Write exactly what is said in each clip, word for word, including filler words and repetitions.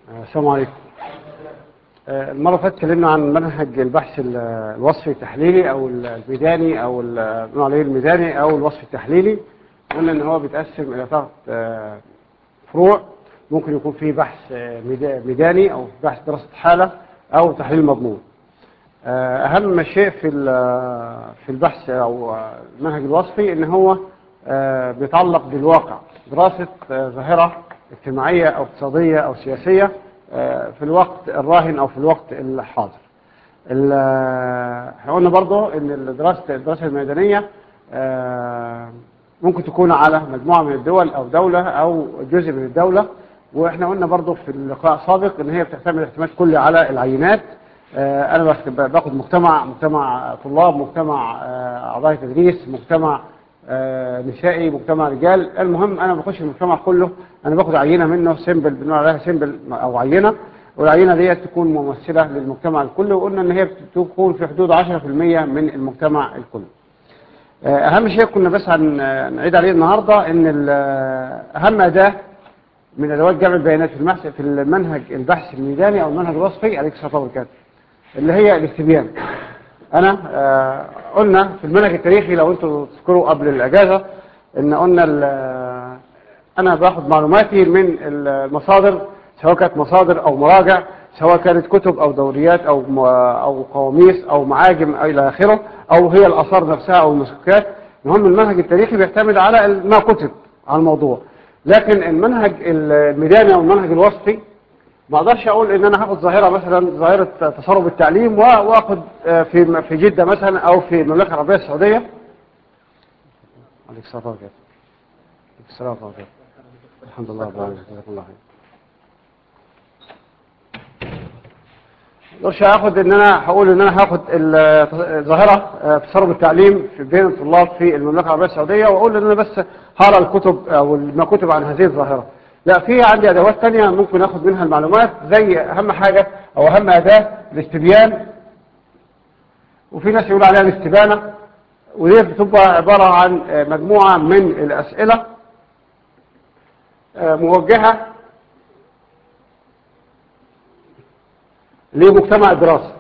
السلام عليكم. المرة اللي فاتت اتكلمنا عن منهج البحث الوصفي التحليلي أو الميداني أو بنقول عليه الميداني أو الوصفي التحليلي. قلنا إن هو بيتقسم إلى ثلاث فروع. ممكن يكون فيه بحث ميداني أو بحث دراسة حالة أو تحليل مضمون. أهم شيء في في البحث أو المنهج الوصفي إن هو بيتعلق بالواقع، دراسة ظاهرة اجتماعية أو اقتصادية أو سياسية في الوقت الراهن أو في الوقت الحاضر. احنا قلنا برضو ان الدراسة الدراسة الميدانية ممكن تكون على مجموعة من الدول او دولة او جزء من الدولة، واحنا قلنا برضو في اللقاء السابق ان هي بتعتمد اعتماد كلي على العينات. انا باخد مجتمع مجتمع طلاب، مجتمع اعضاء تدريس، مجتمع نسائي، مجتمع رجال. المهم انا بخش المجتمع كله، انا باخد عينه منه، سيمبل بنقول عليها سيمبل او عينه، والعينه دي تكون ممثله للمجتمع الكل، وقلنا ان هي بتكون في حدود عشرة في المية من المجتمع الكل. اهم شيء كنا بس هنعيد عليه النهارده ان اهم اداه من ادوات جمع البيانات في في المنهج البحث الميداني او المنهج الوصفي عليك الصلاه والسلام اللي هي الاستبيان. انا آه قلنا في المنهج التاريخي لو انتوا تذكروا قبل الاجازه ان قلنا انا باخد معلوماتي من المصادر، سواء كانت مصادر او مراجع، سواء كانت كتب او دوريات او او قواميس او معاجم الى اخره، او هي الاثار نفسها او المسكات. المهم المنهج التاريخي بيعتمد على ما كتب عن الموضوع، لكن المنهج الميداني او المنهج الوصفي ما اقدرش اقول ان انا هاخد ظاهره مثلا ظاهره تسرب التعليم واخد في في جده مثلا او في المملكه العربيه السعوديه. عليك الصلاه والسلام. عليك الصلاه والسلام. الحمد لله رب العالمين. جزاك الله خير. ما اقدرش اخد ان انا هقول ان انا هاخد ظاهره تسرب التعليم في بين الطلاب في المملكه العربيه السعوديه واقول ان انا بس هقرا الكتب او ما كتب عن هذه الظاهره. لا، في عندي ادوات ثانيه ممكن اخد منها المعلومات، زي اهم حاجه او اهم اداه الاستبيان، وفي ناس يقول عليها الاستبانه، ودي بتبقى عباره عن مجموعه من الاسئله موجهه لمجتمع الدراسه.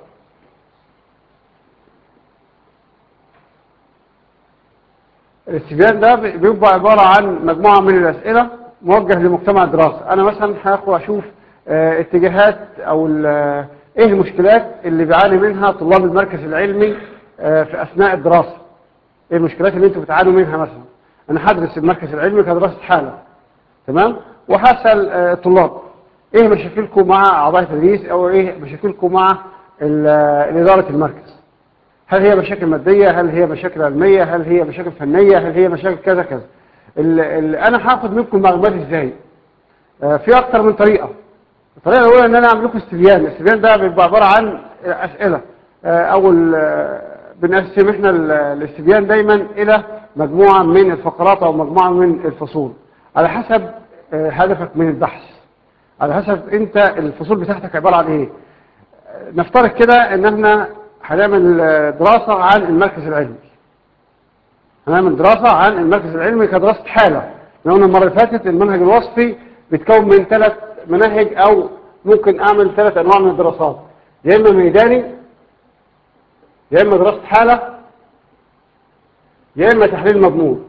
الاستبيان ده بيبقى عباره عن مجموعه من الاسئله موجه لمجتمع الدراسه. انا مثلا هاخد اشوف اه اتجاهات او ايه المشكلات اللي بيعاني منها طلاب المركز العلمي اه في اثناء الدراسه. ايه المشكلات اللي انتوا بتعانوا منها؟ مثلا انا هدرس المركز العلمي كدراسه حاله، تمام، وهسال اه الطلاب ايه مشاكلكم مع اعضاء التدريس، او ايه مشاكلكم مع اداره المركز. هل هي مشاكل مادية؟ هل هي مشاكل علمية؟ هل هي مشاكل فنية؟ هل هي مشاكل كذا كذا؟ اللي انا هاخد منكم معلومات ازاي؟ آه في اكتر من طريقة. الطريقة الاولى ان انا اعمل لكم استبيان. الاستبيان ده بيبقى عبارة عن اسئلة، آه او بنقسم احنا الاستبيان دايما الى مجموعة من الفقرات او مجموعة من الفصول على حسب آه هدفك من البحث، على حسب انت الفصول بتاعتك عبارة عن ايه. نفترض كده ان احنا هنعمل دراسة عن المركز العلمي. هنعمل دراسة عن المركز العلمي كدراسة حالة. قلنا المرة اللي فاتت المنهج الوصفي بيتكون من ثلاث مناهج، او ممكن اعمل ثلاث انواع من الدراسات، يا اما ميداني، يا اما دراسة حالة، يا اما تحليل مضمون.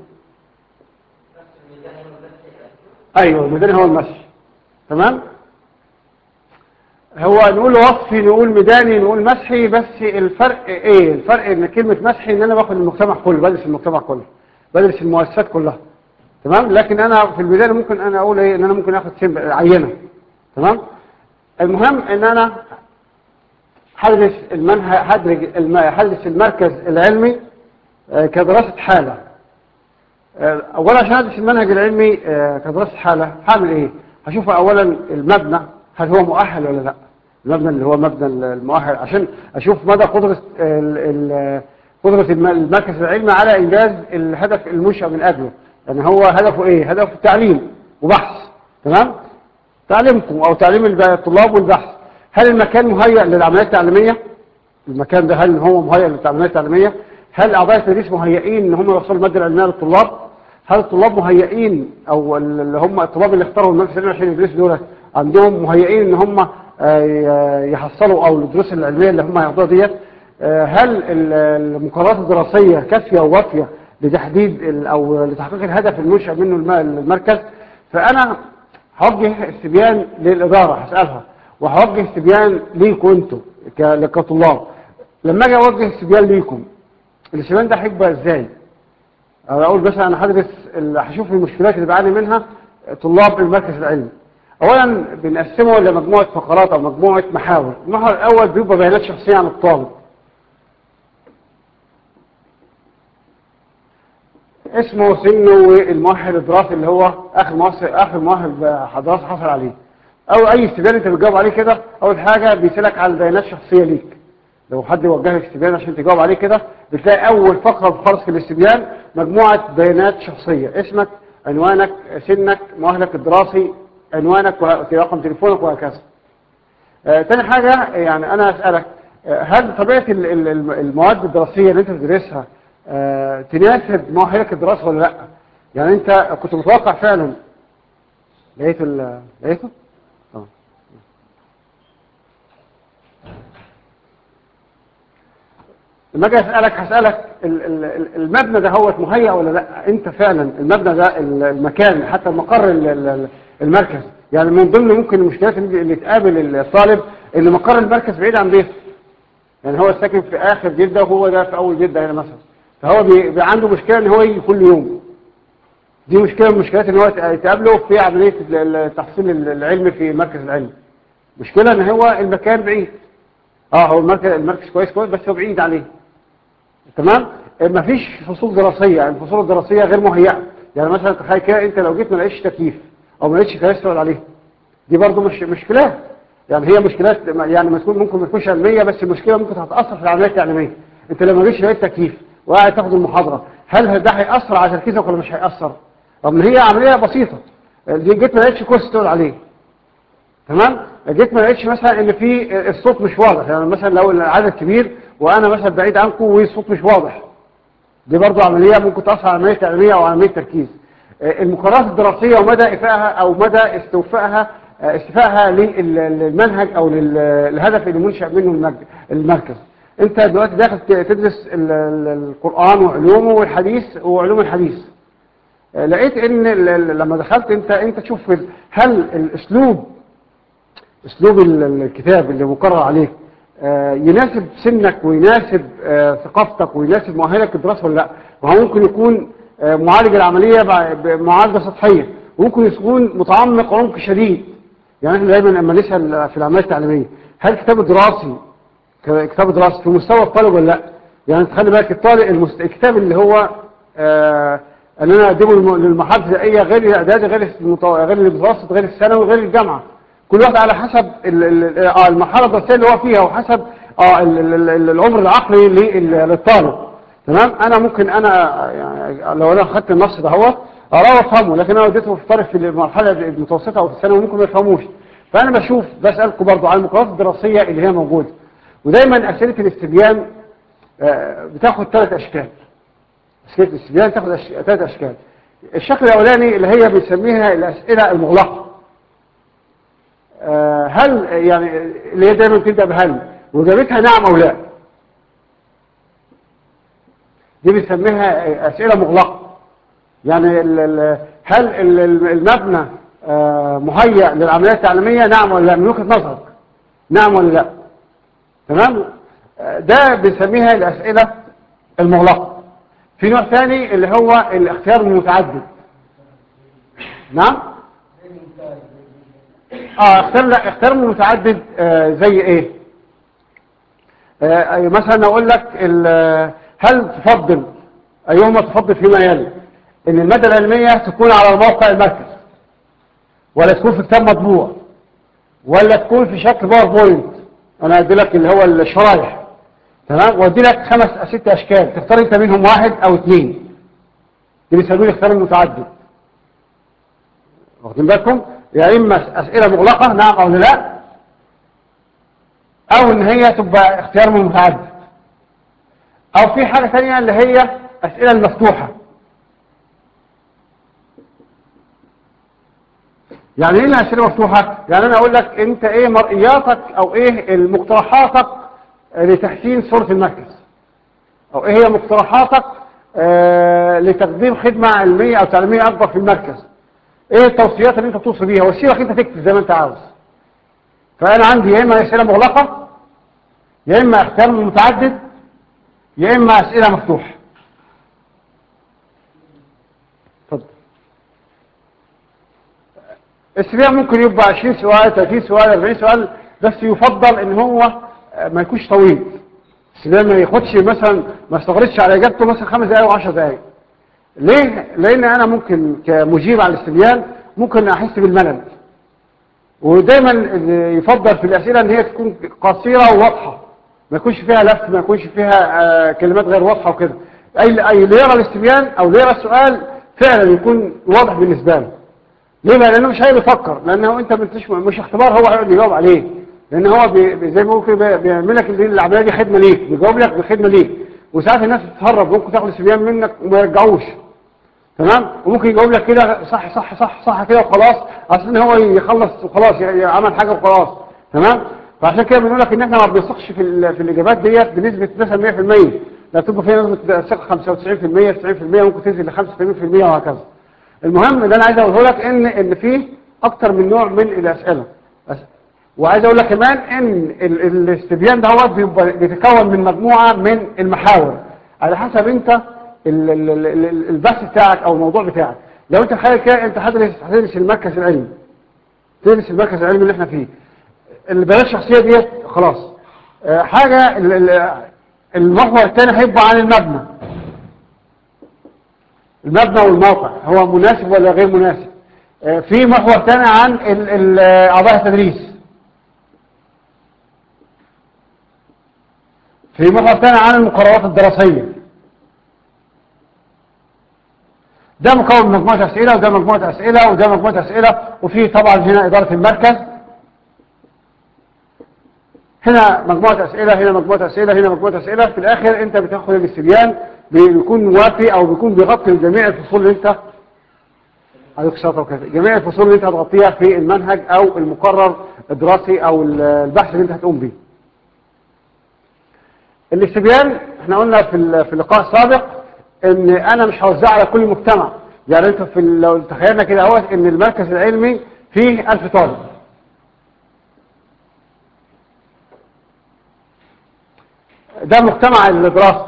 ايوه، الميداني هو المشي، تمام. هو نقول وصفي، نقول ميداني، نقول مسحي، بس الفرق ايه؟ الفرق ان كلمة مسحي ان انا باخد المجتمع كله، بدرس المجتمع كله، بدرس المؤسسات كلها، تمام. لكن انا في البداية ممكن انا اقول ايه؟ ان انا ممكن اخد عينة، تمام. المهم ان انا هدرس المنهج، هدرس المركز العلمي كدراسة حالة. اولا عشان ادرس المنهج العلمي كدراسة حالة هعمل ايه؟ هشوف اولا المبنى هل هو مؤهل ولا لا. المبنى اللي هو مبنى المؤهل، عشان اشوف مدى قدرة قدرة المركز العلمي على انجاز الهدف المنشأ من اجله. يعني هو هدفه ايه؟ هدفه التعليم وبحث، تمام، تعليمكم او تعليم الطلاب والبحث. هل المكان مهيئ للعمليات التعليمية؟ المكان ده هل هو مهيئ للعمليات التعليمية؟ هل اعضاء التدريس مهيئين ان هم يوصلوا المادة العلمية للطلاب؟ هل الطلاب مهيئين، او اللي هم الطلاب اللي اختاروا المركز العلمي عشان يدرسوا دول عندهم مهيئين ان هم يحصلوا او الدروس العلميه اللي هم هياخدوها ديت؟ هل المقررات الدراسيه كافيه ووافيه لتحديد او لتحقيق الهدف المنشأ منه المركز؟ فانا هوجه استبيان للاداره هسالها، وهوجه استبيان ليكم انتم كطلاب. لما اجي اوجه استبيان ليكم، الاستبيان ده هيبقى ازاي؟ انا اقول بس انا هدرس هشوف المشكلات اللي بعاني منها طلاب المركز العلمي. اولا بنقسمه لمجموعه فقرات او مجموعه محاور. المحور الاول بيبقى بيانات شخصيه عن الطالب، اسمه سنه والمؤهل الدراسي اللي هو اخر مؤهل اخر مؤهل دراسي حصل عليه. او اي استبيان انت بتجاوب عليه كده، اول حاجه بيسالك على البيانات الشخصيه ليك. لو حد وجه لك استبيان عشان تجاوب عليه كده، بتلاقي اول فقره خالص في الاستبيان مجموعه بيانات شخصيه: اسمك، عنوانك، سنك، مؤهلك الدراسي، عنوانك ورقم تليفونك وهكذا. آه تاني حاجه يعني انا اسالك، آه هل طبيعه المواد الدراسيه اللي انت بتدرسها آه تناسب مؤهلك الدراسي ولا لا؟ يعني انت كنت متوقع فعلا لقيت ال لقيته؟ اه لما اجي اسالك هسالك المبنى ده هو مهيأ ولا لا؟ انت فعلا المبنى ده المكان حتى مقر المركز، يعني من ضمن ممكن المشكلات اللي تقابل الطالب ان مقر المركز بعيد عن بيته. يعني هو ساكن في اخر جده وهو ده في اول جده هنا مثلا، فهو بيبقى عنده مشكله ان هو يجي كل يوم. دي مشكله من المشكلات ان هو تقابله في عمليه التحصيل العلمي في المركز العلمي. مشكله ان هو المكان بعيد. اه هو المركز المركز كويس كويس بس هو بعيد عليه. تمام. مفيش فصول دراسيه، يعني الفصول الدراسيه غير مهيئه. يعني مثلا تخيل كده انت لو جيت ما لقيتش تكييف او ما لقيتش كراسي تقعد عليها، دي برضو مش مشكلات. يعني هي مشكلات يعني مسؤول ممكن ما تكونش علميه، بس المشكله ممكن هتاثر في العمليات التعليميه. انت لما جيتش لقيت تكييف وقاعد تاخد المحاضره، هل ده هياثر على تركيزك ولا مش هياثر؟ رغم ان هي عمليه بسيطه. دي جيت ما لقيتش كرسي تقعد عليه، تمام. جيت ما لقيتش مثلا ان في الصوت مش واضح، يعني مثلا لو العدد كبير وانا مثلا بعيد عنكم والصوت مش واضح، دي برضو عمليه ممكن تاثر على عمليه تعليميه او عمليه تركيز. المقررات الدراسيه ومدى افائها او مدى استوفائها استفائها للمنهج او للهدف اللي منشأ منه المركز. انت دلوقتي داخل تدرس القرآن وعلومه والحديث وعلوم الحديث، لقيت ان لما دخلت انت انت تشوف هل الاسلوب اسلوب الكتاب اللي مقرر عليك يناسب سنك ويناسب ثقافتك ويناسب مؤهلك الدراسي ولا لا. وهو ممكن يكون معالج العمليه بمعالجه سطحيه، وممكن يكون متعمق عمق شديد. يعني احنا دايما لما نسال في العمليه التعليميه هل الكتاب الدراسي كتاب دراسي في مستوى الطالب ولا لا. يعني تخلي بالك الطالب المست... الكتاب اللي هو آه ان انا اقدمه للمرحله الابتدائيه غير الاعدادي غير المتو... غير المتوسط غير الثانوي غير الجامعه. كل واحد على حسب ال... ال... اه المرحله الدراسيه اللي هو فيها وحسب اه ال... ال... العمر العقلي للطالب. تمام. انا ممكن انا يعني لو انا خدت النص ده هو اقراه وافهمه، لكن انا اديته في طالب في المرحله المتوسطه او في الثانوي ممكن ما يفهموش. فانا بشوف بسالكم برضو على المقررات الدراسيه اللي هي موجوده. ودايما اسئله الاستبيان بتاخد ثلاث اشكال. اسئله الاستبيان تاخد ثلاث اشكال. الشكل الاولاني اللي هي بنسميها الاسئله المغلقه. هل يعني اللي هي دايما تبدا بهل واجابتها نعم او لا، دي بنسميها اسئله مغلقه. يعني هل المبنى مهيأ للعمليات التعليميه نعم ولا لا، من وجهه نظرك نعم ولا لا. تمام. ده بنسميها الاسئله المغلقه. في نوع ثاني اللي هو الاختيار المتعدد. نعم. اه اختيار لا اختيار المتعدد آه زي ايه؟ آه مثلا اقول لك هل تفضل ايهما تفضل فيما يلي، ان الماده العلميه تكون على موقع المركز، ولا تكون في كتاب مطبوع، ولا تكون في شكل باوربوينت. انا ادي لك اللي هو الشرايح، تمام، وادي لك خمس ست اشكال تختار انت منهم واحد او اثنين. دي بيسموه الاختيار المتعدد. واخدين بالكم؟ يا يعني اما اسئله مغلقه نعم او لا، او ان هي تبقى اختيار متعدد، او في حاجه ثانيه اللي هي اسئله المفتوحه. يعني ايه الاسئله مفتوحه؟ يعني انا اقول لك انت ايه مرئياتك او ايه مقترحاتك لتحسين صوره المركز، او ايه هي مقترحاتك آه لتقديم خدمه علميه او تعليميه افضل في المركز، ايه التوصيات اللي انت توصي بيها، وسيبك انت تكتب زي ما انت عاوز. فانا عندي يا اما اسئله مغلقه، يا اما اختيار متعدد، يا اما اسئله مفتوحه. اتفضل. السريع ممكن يبقى عشرين سؤال، ثلاثين سؤال، أربعين سؤال، بس يفضل ان هو ما يكونش طويل. السريع ما ياخدش مثلا، ما استغرقش على اجابته مثلا خمس دقائق وعشر دقائق. ليه؟ لان انا ممكن كمجيب على الاستبيان ممكن احس بالملل. ودايما يفضل في الاسئله ان هي تكون قصيره وواضحه، ما يكونش فيها لف، ما يكونش فيها آه كلمات غير واضحه وكده. اي اي اللي يقرا الاستبيان او اللي يقرا السؤال فعلا يكون واضح بالنسبه له. ليه بقى؟ لانه مش هيقدر يفكر، لانه انت مش مش اختبار هو هيقعد يجاوب عليه، لان هو بي زي ما بيقول كده بيعمل لك العمليه دي خدمه ليك، بيجاوب لك بخدمه ليك. وساعات الناس بتتهرب، ممكن تاخد الاستبيان منك وما يرجعوش، تمام؟ وممكن يجاوب لك كده صح صح صح صح كده وخلاص، اصل ان هو يخلص وخلاص، عمل حاجه وخلاص، تمام؟ فعشان كده بنقول لك ان احنا ما بنثقش في في الاجابات ديت بنسبه مثلا مية في المية، لا تبقى فيها نسبه ثقه خمسة وتسعين في المية تسعين في المية، ممكن تنزل ل خمسة وثمانين في المية وهكذا. المهم اللي انا عايز اقوله لك ان ان في اكتر من نوع من الاسئله. وعايز اقول لك كمان ان ال- الاستبيان ده هو بيبقى بيتكون من مجموعه من المحاور على حسب انت ال- ال- ال- ال- البحث بتاعك او الموضوع بتاعك. لو انت تخيل كده انت هتدرس هتدرس المركز العلمي، تدرس المركز العلمي اللي احنا فيه، البيانات الشخصيه ديت خلاص. آه، حاجه ال- ال- المحور الثاني هيبقى عن المبنى، المبنى والموقع هو مناسب ولا غير مناسب. آه، في محور ثاني عن ال- ال- اعضاء التدريس، في محور ثاني عن المقررات الدراسيه. ده مكون من مجموعه اسئله، وده مجموعه اسئله، وده مجموعه اسئله، وفي طبعا هنا اداره المركز، هنا مجموعه اسئله، هنا مجموعه اسئله، هنا مجموعه اسئله. في الاخر انت بتاخد الاستبيان بيكون موافي او بيكون بيغطي جميع الفصول اللي انت عليك شاطر وكذا، جميع الفصول اللي انت هتغطيها في المنهج او المقرر الدراسي او البحث اللي انت هتقوم بيه. الاستبيان احنا قلنا في في اللقاء السابق ان انا مش هوزعه على كل مجتمع. يعني انت في لو تخيلنا كده اهوت ان المركز العلمي فيه ألف طالب، ده مجتمع الدراسه.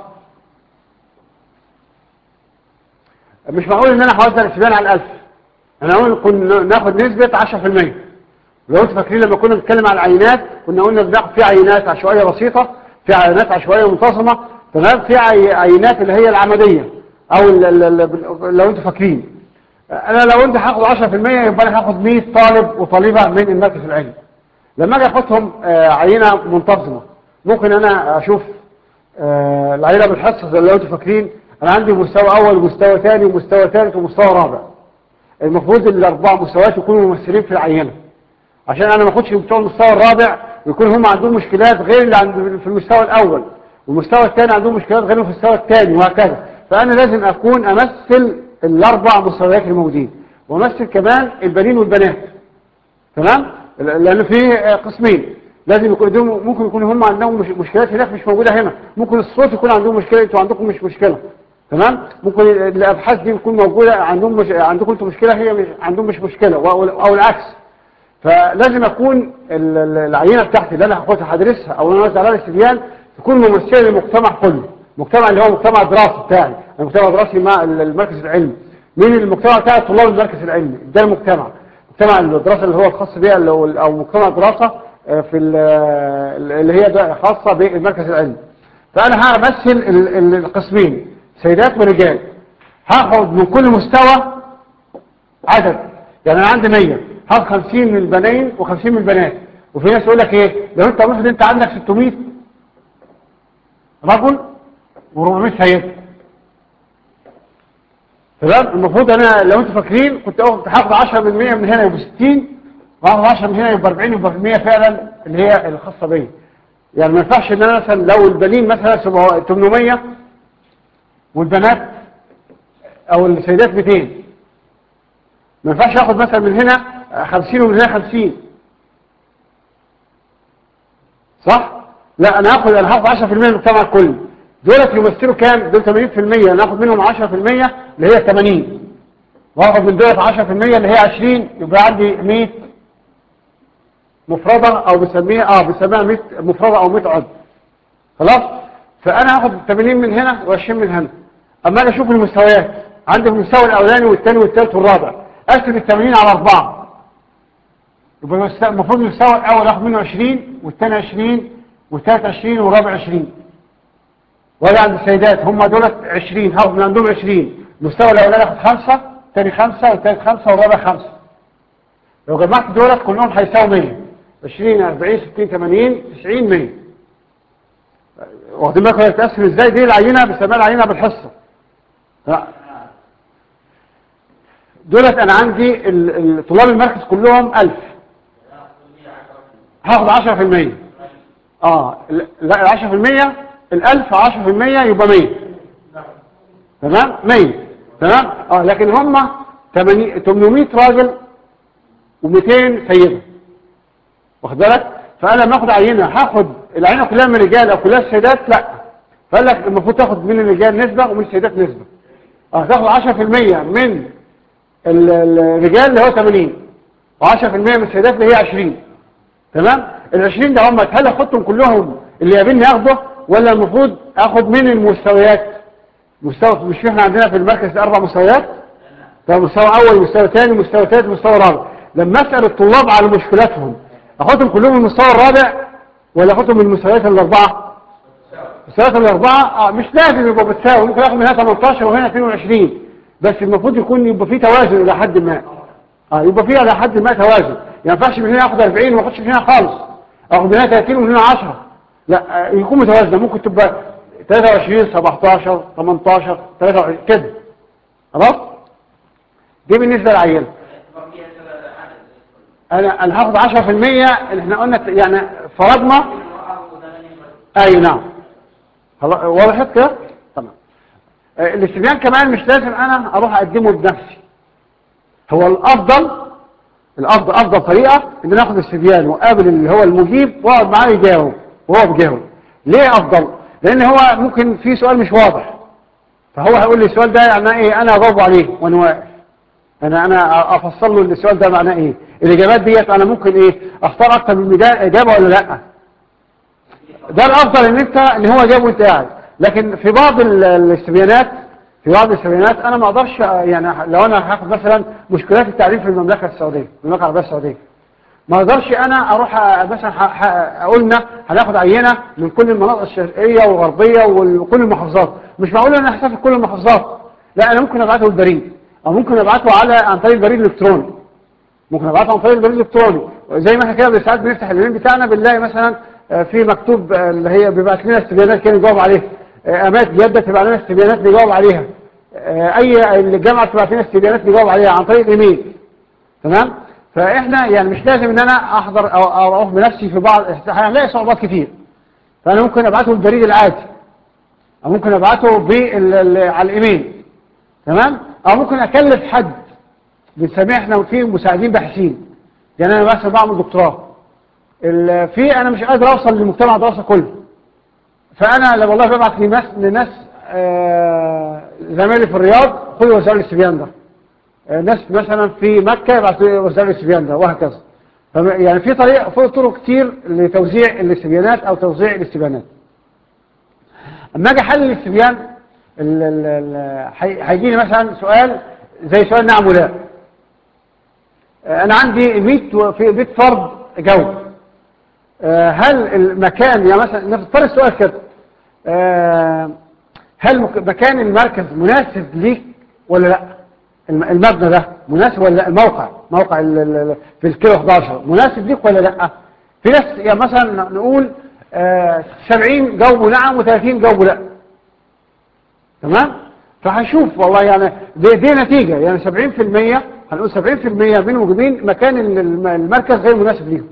مش معقول ان انا هوزع الاستبيان على الألف، انا اقول كنا ناخد نسبه عشرة في المية. لو انتوا فاكرين لما كنا بنتكلم على العينات كنا قلنا بناخد في عينات عشوائيه بسيطه، في عينات عشوائيه منتظمه، تمام، في عي- عينات اللي هي العمليه او ال ال ال لو انتوا فاكرين. انا لو انت هاخد عشرة في المية يبقى انا هاخد مية طالب وطالبه من المركز العلمي. لما اجي اخدهم آه، عينه منتظمه، ممكن انا اشوف آه، العينه بالحصه زي لو انتوا فاكرين. انا عندي مستوى اول ومستوى ثاني ومستوى ثالث ومستوى رابع. المفروض الاربع مستويات يكونوا ممثلين في العينه، عشان انا ما اخدش بتوع المستوى الرابع ويكون هم عندهم مشكلات غير اللي عند في المستوى الاول، والمستوى الثاني عندهم مشكلات غير في المستوى الثاني وهكذا. فانا لازم اكون امثل الاربع مستويات الموجودين، وامثل كمان البنين والبنات، تمام، لان في قسمين لازم يكون دول، ممكن يكون هم عندهم مش مشكلات هناك مش موجوده هنا، ممكن الصوت يكون عندهم مشكله انتوا عندكم مش مشكله، تمام، ممكن الابحاث دي تكون موجوده عندهم مش عندكم انتوا مشكله هي مش عندهم مش مشكله، او أو العكس. فلازم اكون ال- ال- العينه بتاعتي اللي انا هاخدها هدرسها او انا هوزع عليها الاستبيان تكون ممثله للمجتمع كله، المجتمع اللي هو مجتمع الدراسي بتاعي، المجتمع الدراسي مع ال- المركز العلمي. مين المجتمع بتاع طلاب المركز العلمي؟ ده المجتمع، مجتمع الدراسه اللي هو الخاص بيها اللي هو ال- او مجتمع الدراسه آه، في ال- اللي هي ده خاصه بالمركز العلمي. فانا همثل ال- ال- القسمين سيدات ورجال، هاخد من كل مستوى عدد. يعني انا عندي مية، هاخد خمسين من البنين وخمسين من البنات. وفي ناس يقول لك ايه، لو انت واحد انت عندك ستمية رجل و400 سيدة، تمام. المفروض انا لو انتوا فاكرين كنت كنت هاخد عشرة من مية من هنا يبقى ستين، وهاخد عشرة من هنا يبقى أربعين، يبقى مية فعلا اللي هي الخاصه بيا. يعني ما ينفعش ان انا مثلا لو البنين مثلا ثمانمية والبنات او السيدات مئتين، ما ينفعش اخد مثلا من هنا خمسين ومن هنا خمسين، صح؟ لا انا هاخد انا هاخد عشرة في المية من المجتمع الكلي. دولت يمثلوا كام؟ دول ثمانين في المية، انا هاخد منهم عشرة في المية اللي هي ثمانين، واخد من دولت عشرة في المية اللي هي عشرين، يبقى عندي مية مفردة، او بسميها اه بسميها مية مفردة او مية عضو. خلاص؟ فانا هاخد ثمانين من هنا وعشرين من هنا. اما انا اشوف المستويات، عندي المستوى الاولاني والثاني والثالث والرابع، اقسم ال ثمانين على أربعة، يبقى المفروض المستوى الاول اخد منه عشرين، والثاني عشرين، والثالث عشرين، والرابع عشرين. ولا عند السيدات هم دولت عشرين، هاخد من عندهم عشرين. المستوى الاولاني اخد خمسة، الثاني خمسة، والثالث خمسة، والرابع خمسة. لو جمعت دولت كلهم هيساووا مية. عشرين، أربعين، ستين، ثمانين، تسعين، مية. واخدين بالكم بتقسم ازاي؟ دي العينه بسميها العينه بالحصه. لا دولت انا عندي ال- ال- طلاب المركز كلهم ألف، هاخد عشرة في المية. اه لا عشرة في المية، الألف عشرة في المية يبقى مية. تمام؟ مية. تمام؟ اه لكن هم ثمانمائة راجل ومئتين سيدة، واخد بالك؟ فانا لما اخد عينه هاخد العينه كلها من الرجال او كلها السيدات؟ لا، فقال لك المفروض تاخد من الرجال نسبه ومن السيدات نسبه. اه تاخد عشرة في المية من ال- الرجال اللي هو ثمانين، و10% من السيدات اللي هي عشرين. تمام؟ ال عشرين ده هم هل اخدهم كلهم اللي يقابلني اخده، ولا المفروض اخد من المستويات؟ مستوى مش احنا عندنا في المركز اربع مستويات؟ مستوى اول، مستوى ثاني، مستوى ثالث، مستوى رابع. لما اسال الطلاب على مشكلاتهم اخدهم كلهم من المستوى الرابع ولا اخدهم من المستويات الاربعه؟ المستويات الاربعه اه مش لازم يبقوا بالتساوي، ممكن اخد من هنا ثمانية عشر وهنا اثنين وعشرين، بس المفروض يكون يبقى في توازن الى حد ما. اه يبقى فيها الى حد ما توازن. يعني ما ينفعش من هنا اخد أربعين وما اخدش من هنا خالص، اخد من هنا ثلاثين ومن هنا عشرة. لا آه يكون متوازنه، ممكن تبقى ثلاثة وعشرين، سبعتاشر، ثمانية عشر، ثلاثة وعشرين كده. خلاص؟ دي بالنسبه للعينه. انا انا هاخد عشرة في المية اللي احنا قلنا، يعني فرضنا. اي نعم. خلاص وضحت كده؟ تمام. آه الاستبيان كمان مش لازم انا اروح اقدمه بنفسي. هو الافضل الافضل افضل طريقه ان ناخد الاستبيان واقابل اللي هو المجيب واقعد معاه يجاوب وهو بيجاوب. ليه افضل؟ لان هو ممكن في سؤال مش واضح، فهو هيقول لي السؤال ده يعني ايه، انا اجاوب عليه وانا واقف. انا انا افصل له السؤال ده معناه ايه. الاجابات ديت انا ممكن ايه اختار اكتر من اجابه ولا لا. ده الافضل ان انت ان هو جاوب وانت قاعد. لكن في بعض الاستبيانات في بعض الاستبيانات انا ما اقدرش، يعني لو انا هاخد مثلا مشكلات التعليم في المملكه السعوديه، المملكه العربيه السعوديه، ما اقدرش انا اروح مثلا قلنا هناخد عينه من كل المناطق الشرقيه والغربيه وكل المحافظات. مش معقول ان انا هسافر كل المحافظات، لا انا ممكن ابعته بالبريد، او ممكن ابعته على عن طريق البريد الالكتروني. ممكن ابعته عن طريق البريد الالكتروني، زي ما احنا كده ساعات بنفتح الايميل بتاعنا بنلاقي مثلا في مكتوب اللي هي بيبعت لنا استبيانات كده نجاوب عليها، امات جده تبعت لنا استبيانات نجاوب عليها، اي الجامعه تبعت لنا استبيانات نجاوب عليها عن طريق الايميل. تمام؟ فاحنا يعني مش لازم ان انا احضر او اروح بنفسي في بعض، هنلاقي صعوبات كتير. فانا ممكن ابعته بالبريد العادي، او ممكن ابعته على الايميل. تمام؟ او ممكن اكلف حد بنسميه احنا في مساعدين باحثين. يعني انا مثلا بعمل دكتوراه في، انا مش قادر اوصل للمجتمع الدراسي كله، فانا لو والله ببعت لناس لناس آه زمايلي في الرياض خدوا وسائل الاستبيان ده، آه ناس مثلا في مكه يبعتوا وسائل الاستبيان ده، وهكذا. يعني في طريق في طرق كتير لتوزيع الاستبيانات او توزيع الاستبيانات. اما اجي احلل الاستبيان هيجي لي مثلا سؤال زي سؤال نعم ولا. انا عندي مية في مية فرد جاوب، هل المكان، يعني مثلا نفترض السؤال كده، هل مكان المركز مناسب ليك ولا لا؟ المبنى ده مناسب ولا لا؟ الموقع موقع في الكيلو احد عشر مناسب ليك ولا لا؟ في ناس يعني مثلا نقول سبعين جاوبوا نعم وثلاثين جاوبوا لا. تمام؟ فهنشوف والله يعني دي, دي نتيجة، يعني سبعين في المية هنقول سبعين في المية من الموجودين مكان المركز غير مناسب ليهم.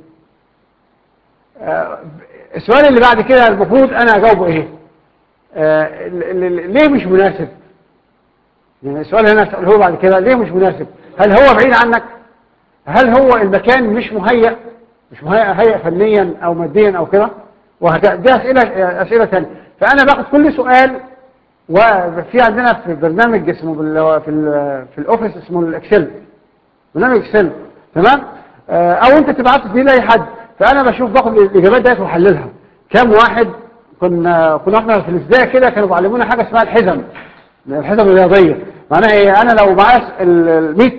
السؤال اللي بعد كده المفروض انا اجاوبه ايه؟ آه ليه مش مناسب؟ يعني السؤال هنا هو بعد كده ليه مش مناسب؟ هل هو بعيد عنك؟ هل هو المكان مش مهيأ مش مهيأ فنيا او ماديا او كده، وهكذا. دي اسئله اسئله ثانيه. فانا باخد كل سؤال، وفي عندنا في برنامج اسمه في ال في الاوفيس اسمه الاكسل، برنامج اكسل، تمام. او انت تبعت دي لاي حد، فانا بشوف باخد الاجابات ديت واحللها. كام واحد كنا كنا احنا في الابتدائي كده كانوا بيعلمونا حاجه اسمها الحزم، الحزم الرياضيه. معناها ايه؟ انا لو معايا ال مية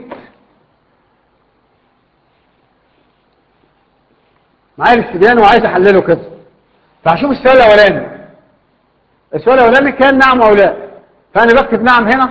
معايا الاستبيان وعايز احلله كده، فهشوف السؤال الاولاني. السؤال الاولاني كان نعم او لا، فانا بكتب نعم هنا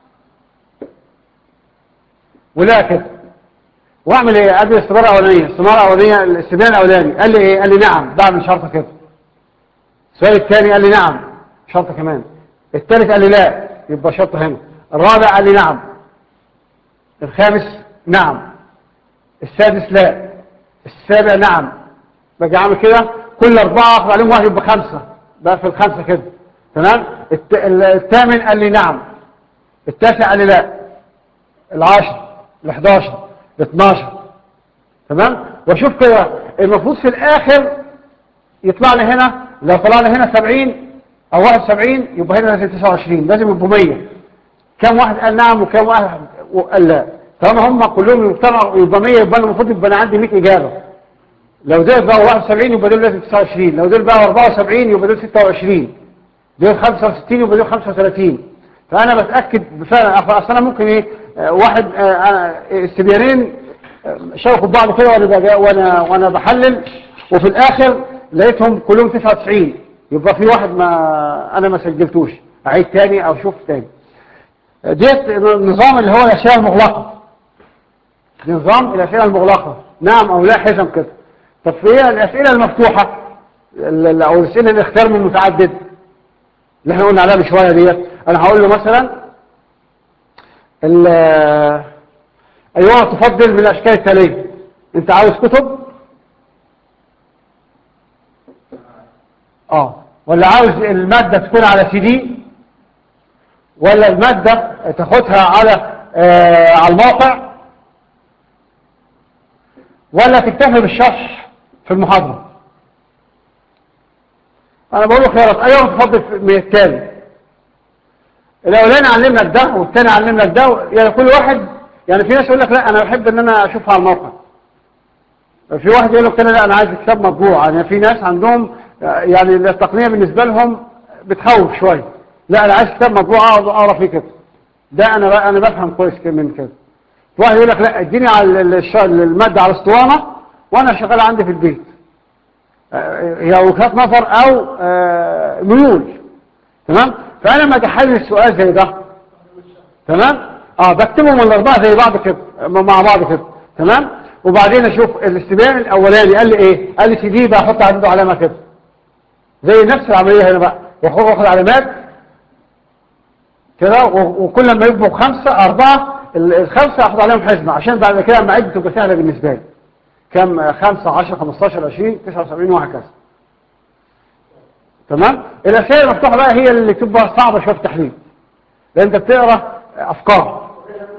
ولا كده، واعمل ايه؟ ادي الاستماره الاولانيه، الاستماره الاولانيه، الاستبيان الاولاني قال لي ايه؟ قال لي نعم، بعمل شرطه كده. السؤال الثاني قال لي نعم، شرطه كمان. الثالث قال لي لا، يبقى شرطه هنا. الرابع قال لي نعم. الخامس نعم. السادس لا. السابع نعم. باجي اعمل كده كل اربعه اخذ عليهم واحد يبقى خمسه، بقى في الخمسه كده، تمام. الثامن قال لي نعم. التاسع قال لي لا. العاشر، الحداشر، الاثناشر، تمام. واشوف كده المفروض في الاخر يطلع لي هنا، لو طلع لي هنا سبعين او واحد وسبعين يبقى هنا لازم تسعة وعشرين، لازم يبقوا مية. كم واحد قال نعم وكم واحد قال لا؟ طالما هم كلهم يجتمعوا يبقى مية، يبقى انا المفروض يبقى انا عندي مية اجابه. لو دول بقى واحد وسبعين يبقى دول لازم تسعة وعشرين، لو دول بقى اربعة وسبعين يبقى دول ستة وعشرين، دول خمسة وستين يبقى دول خمسة وثلاثين. فانا بتاكد فعلا. اصل انا ممكن ايه، واحد استبيانين شاركوا بعض كده وانا وانا وانا بحلل، وفي الاخر لقيتهم كلهم تسعة وتسعين، يبقى في واحد ما انا ما سجلتوش، اعيد تاني او اشوف تاني. ديت النظام اللي هو الاسئله المغلقه، نظام الاسئله المغلقه، نعم او لا، حزم كده. طب في ايه الاسئله المفتوحه او الاسئله اللي اختار من متعدد اللي احنا قلنا عليها من شويه ديت؟ انا هقول له مثلا ايوه تفضل من الاشكال التاليه. انت عاوز كتب اه ولا عاوز الماده تكون على سي دي، ولا الماده تاخدها على آه على الموقع، ولا تكتفي بالشرح في المحاضره؟ انا بقول له خيارات، ايوه تفضل من التالي. الاولاني علم لك ده والثاني علم لك ده، يعني كل واحد، يعني في ناس يقول لك لا انا بحب ان انا اشوفها على الموقع، في واحد يقول لك لا انا عايز كتاب مطبوع. يعني في ناس عندهم يعني التقنيه بالنسبه لهم بتخوف شويه، لا انا عايز كتاب مطبوع اقعد اقرا فيه كده. ده انا انا بفهم كويس من كده. واحد يقول لك لا اديني على الماده على اسطوانه وانا شغال عندي في البيت. هي وجهات نظر او ميول، تمام. فانا لما اجي احلل السؤال زي ده، تمام، اه بكتبهم الاربعه زي بعض كده مع بعض كده، تمام. وبعدين اشوف الاستبيان الاولاني قال لي ايه، قال لي سي دي، بقى احط عنده علامه كده زي نفس العمليه هنا بقى، واخد علامات كده، وكل ما يبقوا خمسه اربعه الخمسه احط عليهم حزمه عشان بعد كده لما اعد تبقى سهله بالنسبه لي. كم؟ خمسة عشرة خمستاشر عشرين تسعة وسبعين وهكذا، تمام. الاسئله المفتوحه بقى هي اللي تبقى صعبه شويه في التحليل، لان انت بتقرا افكار.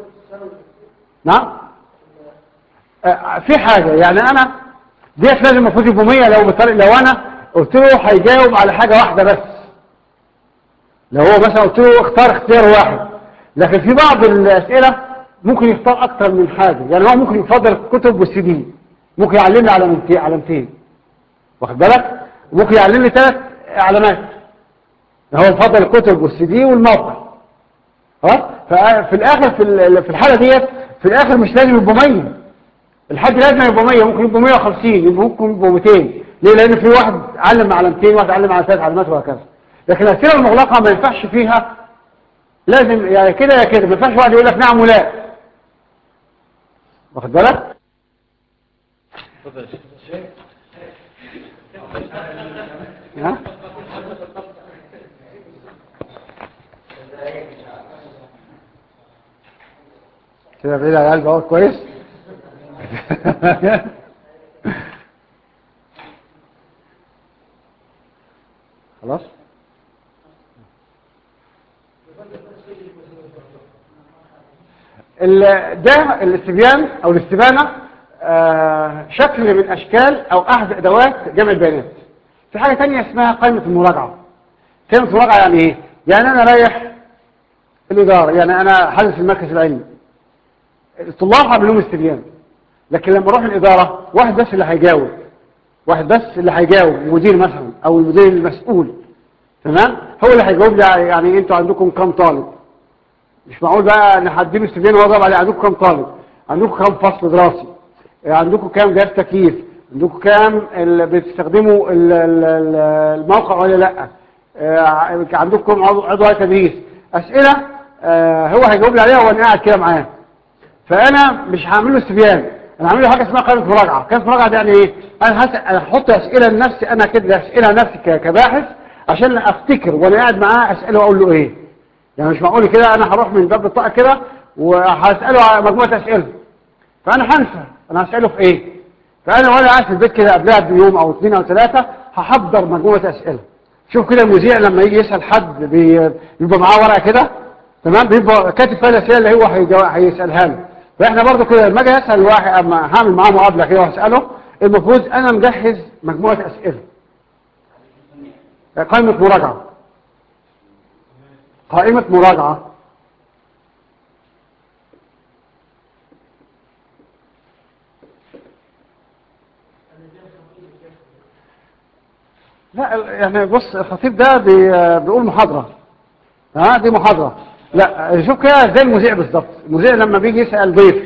نعم. في حاجه يعني انا ديت لازم المفروض يبقوا مية، لو بطريق لو انا قلت له هيجاوب على حاجه واحده بس، لو هو مثلا قلت له اختار اختيار واحد. لكن في بعض الاسئله ممكن يختار اكتر من حاجه، يعني هو ممكن يفضل الكتب والسي دي، ممكن يعلمني علامتين علامتين، واخد بالك؟ ممكن يعلم لي ثلاث علامات، هو يفضل الكتب والسي دي والموقع. خلاص. ففي الاخر في في الحاله ديت في الاخر مش لازم يبقوا مية، الحد لازم يبقوا مية، ممكن يبقوا مية وخمسين، ممكن يبقوا ميتين. ليه؟ لان في واحد علم علامتين، واحد علم على ثلاث علامات وهكذا. لكن الاسئله المغلقه ما ينفعش فيها، لازم يعني كده يا كده، ما ينفعش واحد يقول لك نعم ولا، واخد بالك؟ ها؟ كده بعيد على القلب اهو كويس. خلاص. ده الاستبيان او الاستبانه آه شكل من اشكال او احد ادوات جمع البيانات. في حاجة تانية اسمها قائمة المراجعة. كلمة المراجعة يعني ايه؟ يعني انا رايح الادارة، يعني انا حدث في المركز العلمي، الطلاب هعمل لهم استبيان، لكن لما اروح الادارة واحد بس اللي هيجاوب، واحد بس اللي هيجاوب، المدير مثلا او المدير المسؤول، تمام، هو اللي هيجاوب لي. يعني انتوا عندكم كام طالب؟ مش معقول بقى ان هديله استبيان واضرب عليه عندكم كام طالب، عندكم كام فصل دراسي، عندكم كام جهاز تكييف، عندكم كام اللي بتستخدموا الموقع ولا لا، عندكم عضو هيئة تدريس. اسئله هو هيجاوب لي عليها وانا قاعد كده معاه. فانا مش هعمل له استبيان، انا هعمل له حاجه اسمها قائمه مراجعه. قائمه مراجعه دي يعني ايه؟ انا انا هحط اسئله لنفسي، انا كده اسئله لنفسي كباحث عشان افتكر وانا قاعد معاه اساله واقول له ايه. يعني مش معقول كده انا هروح من باب الطاقه كده وهساله على مجموعه اسئله، فانا هنسى انا هساله في ايه. فانا وانا قاعد في البيت كده قبلها بيوم او اثنين او ثلاثه هحضر مجموعه اسئله. شوف كده المذيع لما يجي يسال حد بيبقى معاه ورقه كده، تمام، بيبقى كاتب فيها الاسئله اللي هو هيسالها له. فاحنا برضو كده لما اجي اسال واحد، اما هعمل معاه مقابله كده واساله، المفروض انا مجهز مجموعه اسئله. قائمه مراجعه، قائمه مراجعه. لا يعني بص، الخطيب ده بيقول محاضره، ها دي محاضره. لا شوف كده زي المذيع بالظبط. المذيع لما بيجي يسال ضيف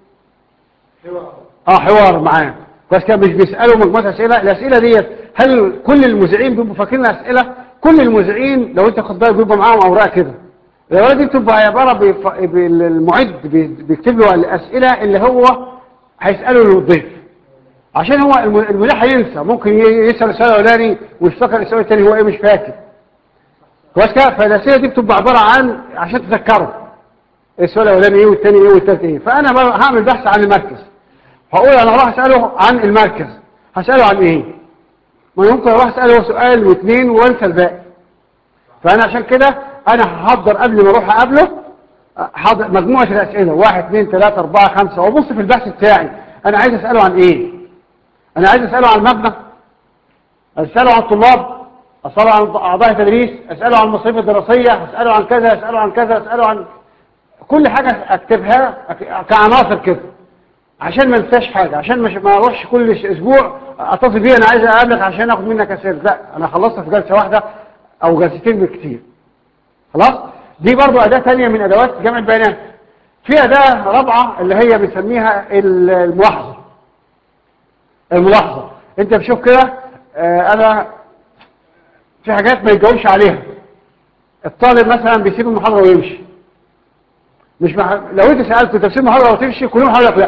اه حوار معاه بس كان مش بيسالوا مجموعه اسئله. الاسئله ديت هل كل المذيعين بيبقوا فاكرين اسئله؟ كل المذيعين لو انت خد بالك بيبقى معاهم اوراق كده، الاوراق دي بتبقى عباره بيف... المعد بيكتب له الاسئله اللي هو هيساله للضيف، عشان هو المذيع هينسى، ممكن يسال السؤال الاولاني ويفتكر السؤال الثاني هو ايه مش فاكر كويس كده. فالاسئله دي بتبقى عباره عن عشان تذكره السؤال الاولاني ايه والثاني ايه والثالث ايه. فانا هعمل بحث عن المركز، هقول انا هروح اساله عن المركز، هساله عن ايه؟ ما يمكن اروح اساله سؤال واثنين وانسى الباقي. فانا عشان كده انا هحضر قبل ما اروح اقابله حاضر مجموعه الاسئله واحد اثنين ثلاثة أربعة خمسة، وابص في البحث بتاعي انا عايز اساله عن ايه. انا عايز اساله عن المبنى، اساله عن الطلاب، اساله عن اعضاء التدريس، اساله عن المصاريف الدراسيه، اساله عن كذا، اساله عن كذا، اساله عن كل حاجه اكتبها كعناصر كده عشان ما انساش حاجه، عشان مش ما اروحش كل اسبوع اتصل بيه انا عايز اقابلك عشان اخد منك اسئله. لا انا خلصت في جلسه واحده او جلستين بالكثير خلاص. دي برضو اداه ثانيه من ادوات جمع البيانات. في اداه رابعه اللي هي بنسميها الملاحظه. الملاحظه انت بتشوف كده آه انا في حاجات ما يجاوبش عليها، الطالب مثلا بيسيب المحاضره ويمشي، مش مح... لو انت سالته انت بتسيب المحاضره وتمشي كلهم هيقول لك لا،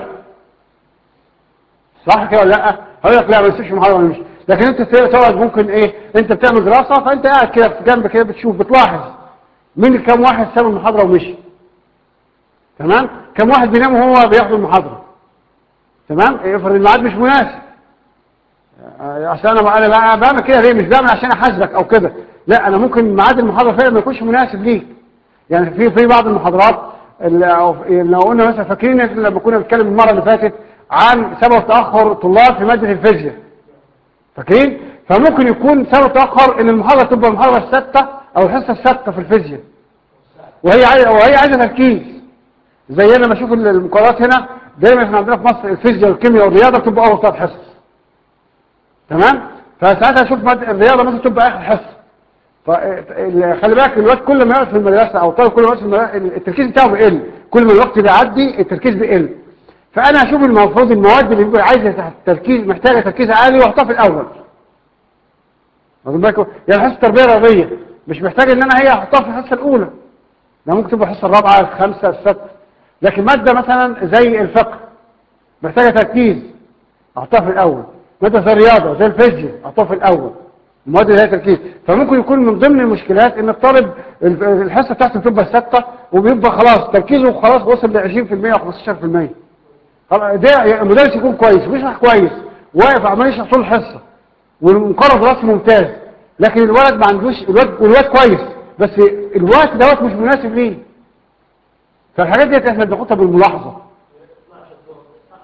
صح كده ولا لا؟ هقول لك لا ما تسيبش محاضره ولا مش. لكن انت تقعد ممكن ايه، انت بتعمل دراسه فانت قاعد كده في جنب كده بتشوف بتلاحظ مين كم واحد ساب المحاضره ومشي، تمام، كم واحد بينام وهو بياخد المحاضره، تمام. افرض الميعاد مش مناسب، اصل انا انا بعمل كده ليه؟ مش بعمل عشان احاسبك او كده، لا انا ممكن ميعاد المحاضره فعلا ما يكونش مناسب ليك. يعني في في بعض المحاضرات لو قلنا مثلا فاكرين لما كنا بنتكلم المره اللي فاتت عن سبب تاخر الطلاب في ماده الفيزياء، فاكرين؟ فممكن يكون سبب تاخر ان المحاضره تبقى المحاضره السادسه او الحصه السادسه في الفيزياء، وهي عايزه وهي عايزه تركيز. زي انا بشوف المقارنات هنا دايما احنا عندنا في مصر الفيزياء والكيمياء والرياضه بتبقى اول ثلاث حصص، تمام. فساعتها اشوف الرياضه مثلا تبقى اخر حصه. فخلي بالك الوقت كل ما يقعد في المدرسه او الطالب كل ما يقعد في المدرسه التركيز بتاعه بيقل، كل ما الوقت بيعدي التركيز بيقل. فانا اشوف المفروض المواد اللي بيبقى عايزه تركيز محتاجه تركيز عالي واحطها في الاول. واخد بالكم؟ يعني حصه التربيه الرياضيه مش محتاج ان انا هي احطها في الحصه الاولى، ده ممكن تبقى الحصه الرابعه الخامسه السادسه. لكن ماده مثلا زي الفقه محتاجه تركيز احطها في الاول، ماده زي الرياضه زي الفيزياء احطها في الاول، المواد اللي هي تركيز. فممكن يكون من ضمن المشكلات ان الطالب الحصه بتاعته بتبقى ثابته وبيبقى خلاص تركيزه خلاص وصل ل عشرين في المية او خمستاشر في المية. ده المدرس يكون كويس ويشرح كويس واقف عمال يشرح طول الحصه والمقرر دراسي ممتاز، لكن الولد ما عندوش الولد والولد كويس بس الوقت دوت مش مناسب ليه. فالحاجات دي احنا بناخدها بالملاحظه.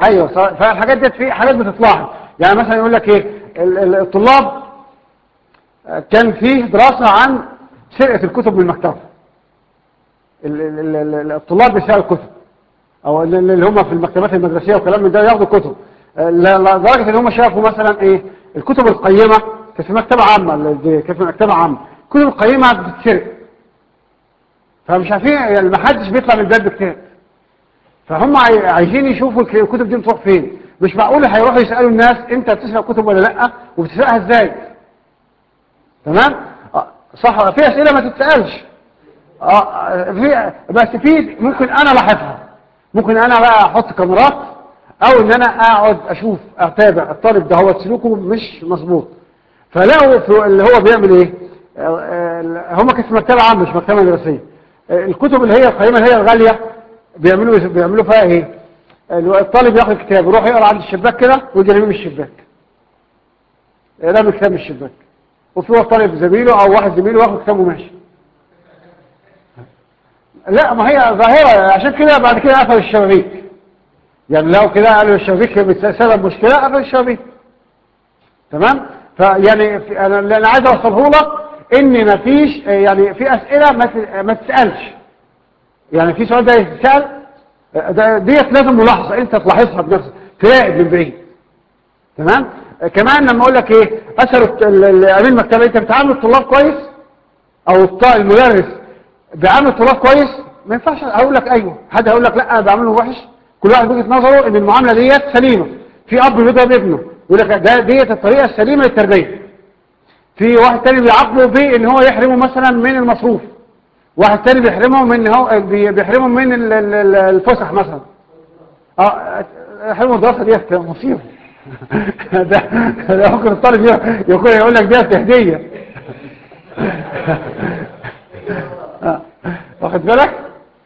ايوه صح. فالحاجات دي في حاجات بتتلاحظ. يعني مثلا يقول لك ايه ال- ال- الطلاب كان فيه دراسة عن سرقة الكتب من المكتبة. ال- ال- ال- الطلاب بيسرقوا الكتب، او ال- اللي هم في المكتبات المدرسية وكلام من ده ياخدوا كتب، ل- لدرجة ان هم شافوا مثلا ايه الكتب القيمة كانت في مكتبة عامة، اللي كانت في مكتبة عامة الكتب القيمة بتتسرق، فمش عارفين يعني ما حدش بيطلع من الباب بكتاب، فهم عاي- عايزين يشوفوا الك- الكتب دي بتروح فين. مش معقول هيروحوا يسألوا الناس انت بتسرق كتب ولا لا وبتسرقها ازاي. تمام. آه، صح. في اسئله ما تتسالش. اه في بس في ممكن انا لاحظها، ممكن انا بقى احط كاميرات، او ان انا اقعد اشوف اتابع الطالب ده هو سلوكه مش مظبوط، فلاقوا في اللي هو بيعمل ايه. آه، آه، هم كانت في مكتبه عامه مش مكتبه مدرسيه. آه، الكتب اللي هي القيمه اللي هي الغاليه بيعملوا بيعملوا فيها ايه. الطالب ياخد كتاب يروح يقرا عند الشباك كده ويجي يرميه من الشباك، رمي كتاب من الشباك، وفي واحد طالب زميله او واحد زميله واخد كتابه وماشي. لا ما هي ظاهره، عشان كده بعد كده قفل الشبابيك. يعني لو كده قالوا الشبابيك بسبب مشكله قفل الشبابيك. تمام. فيعني في- انا اللي انا عايز اوصله لك ان مفيش يعني في اسئله ما ت- ما تسالش. يعني في سؤال ده يتسال، ده ديت لازم ملاحظه انت تلاحظها بنفسك، تراقب من بعيد. تمام. كمان لما اقول لك ايه اثر الامين المكتبه انت بتعامل الطلاب كويس او الط- المدرس بيعامل الطلاب كويس، ما ينفعش اقول لك ايوه حد هيقول لك لا انا بعمله وحش. كل واحد بوجهه نظره ان المعامله ديت سليمه. في اب بيضرب ابنه يقول لك ده ديت الطريقه السليمه للتربيه. في واحد تاني بيعاقبه بان هو يحرمه مثلا من المصروف، واحد تاني بيحرمه من هو بي- بيحرمه من ال- ال- ال- الفسح مثلا. اه يحرمه الدراسه ديت مصيبه. ده ده ممكن الطالب يقول يقول لك ديت هديه. آه. واخد بالك.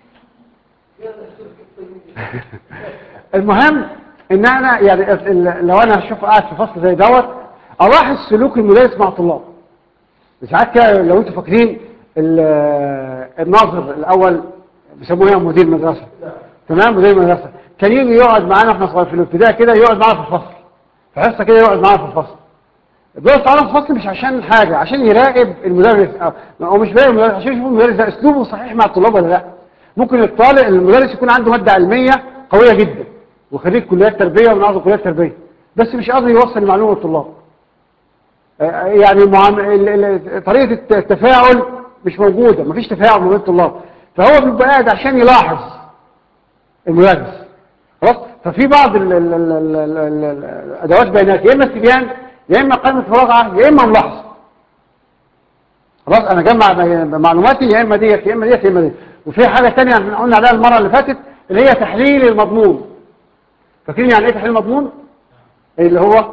المهم ان انا يعني ال- لو انا اشوف قاعد في فصل زي دوت الاحظ سلوك المدرس مع الطلاب. ساعات كده لو انتوا فاكرين ال- الناظر الاول بيسموه ايه مدير مدرسه. تمام. مدير مدرسه كان يجي يقعد معانا احنا صغيرين في الابتدائي كده، يقعد معانا في الفصل في حصه كده، يقعد معانا في الفصل. بيقعد معانا في الفصل مش عشان حاجه، عشان يراقب المدرس، او مش بيراقب المدرس، عشان يشوف المدرس ده اسلوبه صحيح مع الطلاب ولا لا. ممكن الطالب المدرس يكون عنده ماده علميه قويه جدا وخريج كليات تربيه ومن اعظم كليات تربيه، بس مش قادر يوصل المعلومه للطلاب. آه، يعني معام- ال- ال- طريقه التفاعل مش موجوده، مفيش تفاعل ما بين الطلاب، فهو بيبقى قاعد عشان يلاحظ المدرس. خلاص. ففي بعض ال- ال- ال- ال- ال- ال- الادوات بيانات، يا اما استبيان يا اما قائمه مراجعه يا اما ملاحظه. خلاص. انا جمع معلوماتي يا اما ديت يا اما ديت يا اما ديت. وفي حاجه ثانيه احنا قلنا عليها المره اللي فاتت اللي هي تحليل المضمون. فاكرين يعني ايه تحليل المضمون؟ اللي هو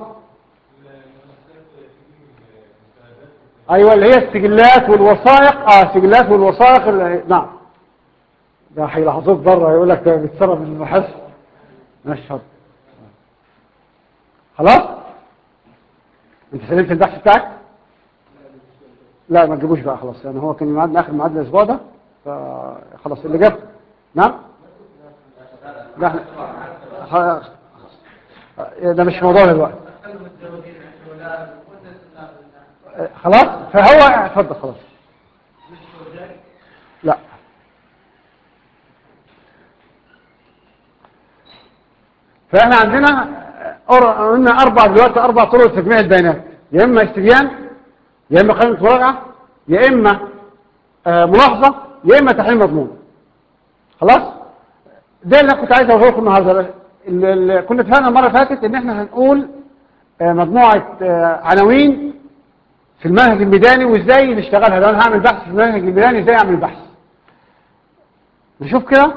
ايوه اللي هي السجلات والوثائق. اه السجلات والوثائق اللي... نعم. ده هيلاحظوك بره يقول لك ده بيتصرف من المحس. ماشي. خلاص. انت سلمت البحث بتاعك؟ لا ما تجيبوش بقى خلاص، يعني هو كان ميعادنا اخر ميعاد الاسبوع ده، فخلاص اللي جاب. نعم. لا احنا خ- ده مش موضوع دلوقتي. خلاص. فهو اتفضل خلاص. لا فاحنا عندنا أر- قلنا اربع دلوقتي اربع طرق لتجميع البيانات، يا اما استبيان يا اما قائمه مراجعه يا اما آه، ملاحظه يا اما تحليل مضمون. خلاص. ده اللي أنا كنت عايز اقوله لكم النهارده. ال- ال- كنا اتفقنا المره اللي فاتت ان احنا هنقول آه، مجموعه آه، عناوين في المنهج الميداني وازاي نشتغلها. لو انا هعمل بحث في المنهج الميداني ازاي اعمل بحث. نشوف كده.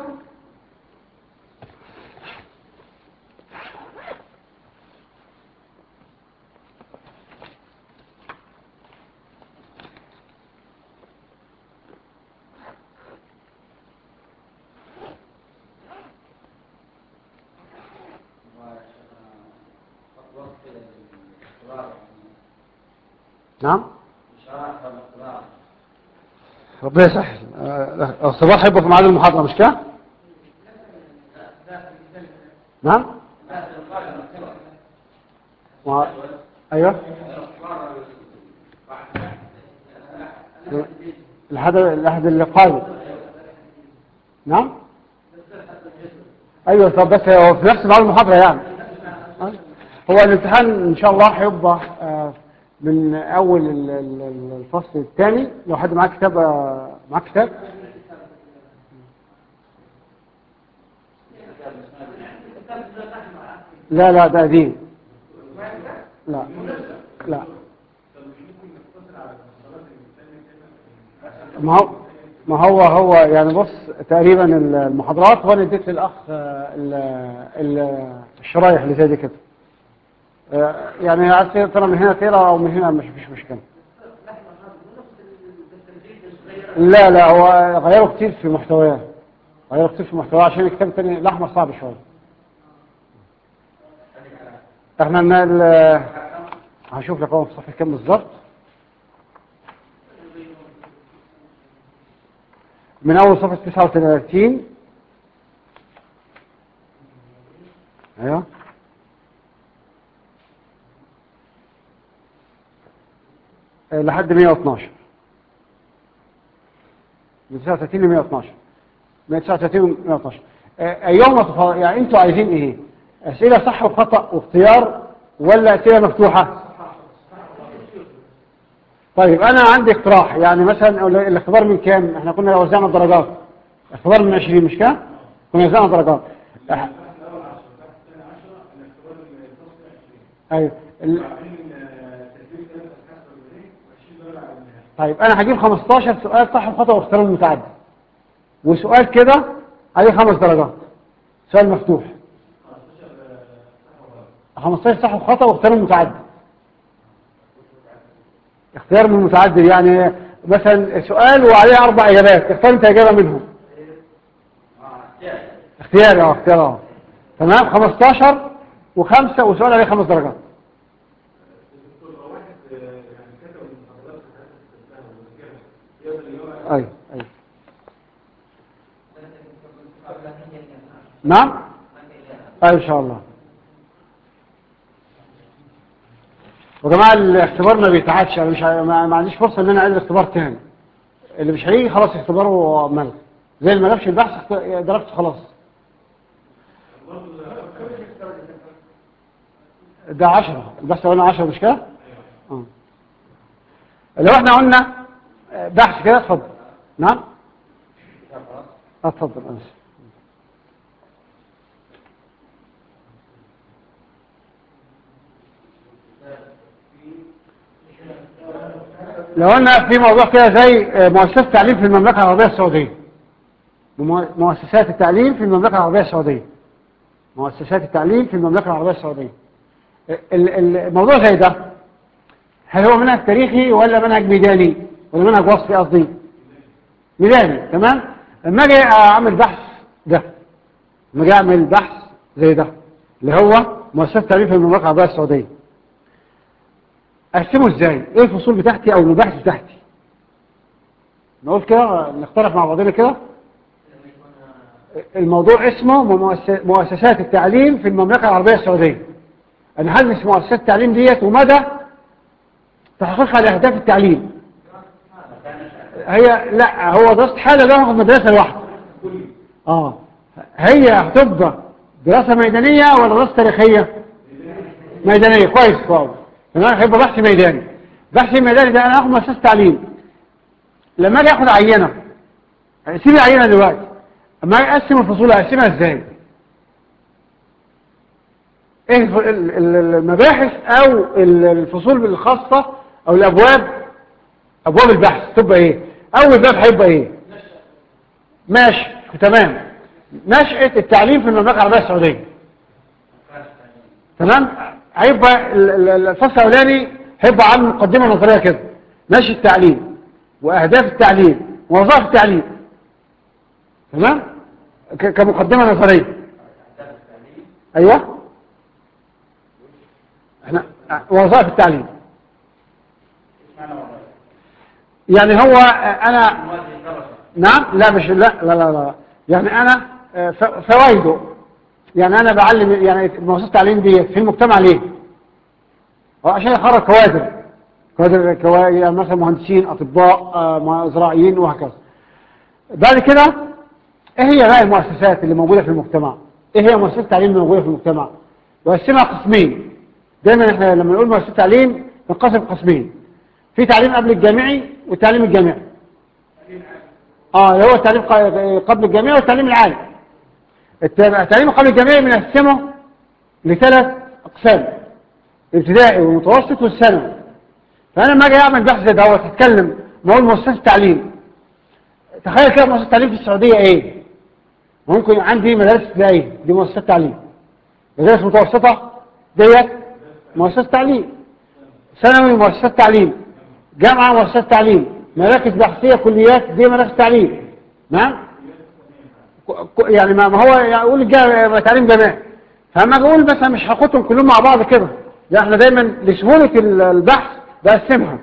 نعم. ربنا يسهل. آه، الصباح هيبقى في ميعاد المحاضره مش كده؟ نعم. مع... ايوه الحد الأحد اللي قال. نعم ايوه. طب بس هو في نفس بعض المحاضرة يعني. هو الامتحان ان شاء الله هيبقى آه، من اول ال- ال- الفصل الثاني. لو حد معاه كتاب، آه، معاه كتاب. لا لا ده قديم. لا لا. ما هو ما هو هو يعني بص، تقريبا المحاضرات وانا اديت للاخ آه، ال- ال- الشرايح اللي زي دي كده. آه، يعني عايز ترى من هنا تقرا او من هنا مش مش مشكله. لا لا هو غيروا كتير في محتواه. غيروا كتير في محتواه عشان الكتاب الثاني الاحمر صعب شويه. احنا من ال- هشوف لك هو في صفحه كام بالظبط. من اول صفحه تسعة وثلاثين. ايوه آه، لحد مية واثناشر. من تسعة وثلاثين ل مية واثناشر. من تسعة وثلاثين ل مية واثناشر. آه، ايهما تفا- يعني انتوا عايزين ايه؟ اسئله صح وخطا واختيار ولا اسئله مفتوحه؟ طيب انا عندي اقتراح. يعني مثلا الاختبار من كام؟ احنا كنا وزعنا الدرجات. اختبار من عشرين مش كده؟ كنا وزعنا درجات. أح- ايوه ال- طيب انا هجيب خمستاشر سؤال صح وخطا واختيار المتعدد، وسؤال كده عليه خمس درجات، سؤال مفتوح. خمستاشر صح وخطا واختيار المتعدد. اختيار من المتعدد يعني مثلا سؤال وعليه اربع اجابات، اختار انت اجابه منهم. اختياري اه اختيار اه تمام. خمستاشر وخمسة وسؤال عليه خمس درجات. ايوه ايوه. نعم ايوه ان شاء الله. وجماعه الاختبار ما بيتعادش. انا مش ع- ما ما عنديش فرصه ان انا اعيد الاختبار تاني. اللي مش هيجي خلاص اختباره ملغي. زي اللي ما جابش البحث اخت- درجته خلاص. ده عشرة البحث قلنا عشرة مش كده؟ اه. لو احنا قلنا آه، بحث كده اتفضل. نعم آه، اتفضل انس. لو قلنا في موضوع كده زي آه، مؤسسات التعليم في المملكه العربيه السعوديه. مو- مؤسسات التعليم في المملكه العربيه السعوديه. مؤسسات التعليم في المملكه العربيه السعوديه. ال- ال- الموضوع زي ده، هل هو منهج تاريخي ولا منهج ميداني ولا منهج وصفي قصدي؟ ميداني. تمام. لما اجي اعمل بحث ده، لما اجي اعمل بحث زي ده اللي هو مؤسسات التعليم في المملكه العربيه السعوديه، اقسمه ازاي؟ ايه الفصول بتاعتي او المباحث بتاعتي؟ نقول كده نقترح مع بعضنا كده. الموضوع اسمه مؤس- مؤسسات التعليم في المملكه العربيه السعوديه. انا هدرس مؤسسات التعليم ديت ومدى تحقيقها لاهداف التعليم. هي لا هو دراسه حاله ده هو مدرسه لوحده. اه. هي هتبقى دراسه ميدانيه ولا دراسه تاريخيه؟ ميدانيه. كويس خالص. تمام. هيبقى بحث ميداني. بحث ميداني ده انا اخد مؤسسه تعليم. لما اجي اخد عينه، سيب العينه دلوقتي، اما اجي اقسم الفصول اقسمها ازاي؟ ايه الف- ال- ال- المباحث او ال- الفصول الخاصه او الابواب، ابواب البحث تبقى ايه؟ اول باب هيبقى ايه؟ ماشي. تمام. نشأة التعليم في المملكة العربية السعودية. تمام. هيبقى ال- ال- الفصل الأولاني هيبقى عن مقدمة نظرية كده، نشأة التعليم وأهداف التعليم ووظائف التعليم. تمام. ك- كمقدمة نظرية. أيوة. احنا وظائف التعليم يعني هو آه، أنا. نعم لا مش لا لا لا, لا. يعني أنا آه، ف- فوائده. يعني أنا بعلم يعني مؤسسة التعليم دي في المجتمع ليه؟ عشان يخرج كوادر كوادر كوادر يعني مثلا مهندسين، اطباء، آه، زراعيين وهكذا. بعد كده ايه هي بقى المؤسسات اللي موجوده في المجتمع؟ ايه هي مؤسسات التعليم اللي موجوده في المجتمع؟ يقسمها قسمين. دايما احنا لما نقول مؤسسات تعليم ننقسم قسمين: في تعليم قبل الجامعي والتعليم الجامعي. اه اللي هو التعليم قبل الجامعي والتعليم العالي. التعليم قبل الجامعي بنقسمه لثلاث اقسام: الابتدائي والمتوسط والثانوي. فانا لما اجي اعمل بحث زي دوت هتكلم نقول مؤسسات التعليم. تخيل كده مؤسسات التعليم في السعوديه ايه؟ ممكن عندي مدارس ابتدائيه، دي مؤسسات تعليم. مدارس متوسطه ديت مؤسسات تعليم. ثانوي مؤسسات تعليم. جامعه مؤسسات تعليم. مراكز بحثيه كليات دي مراكز تعليم. نعم يعني ما هو يقول تعليم جامعي. فاما اقول مثلا مش هاخدهم كلهم مع بعض كده، يعني احنا دايما لسهوله البحث بقسمها.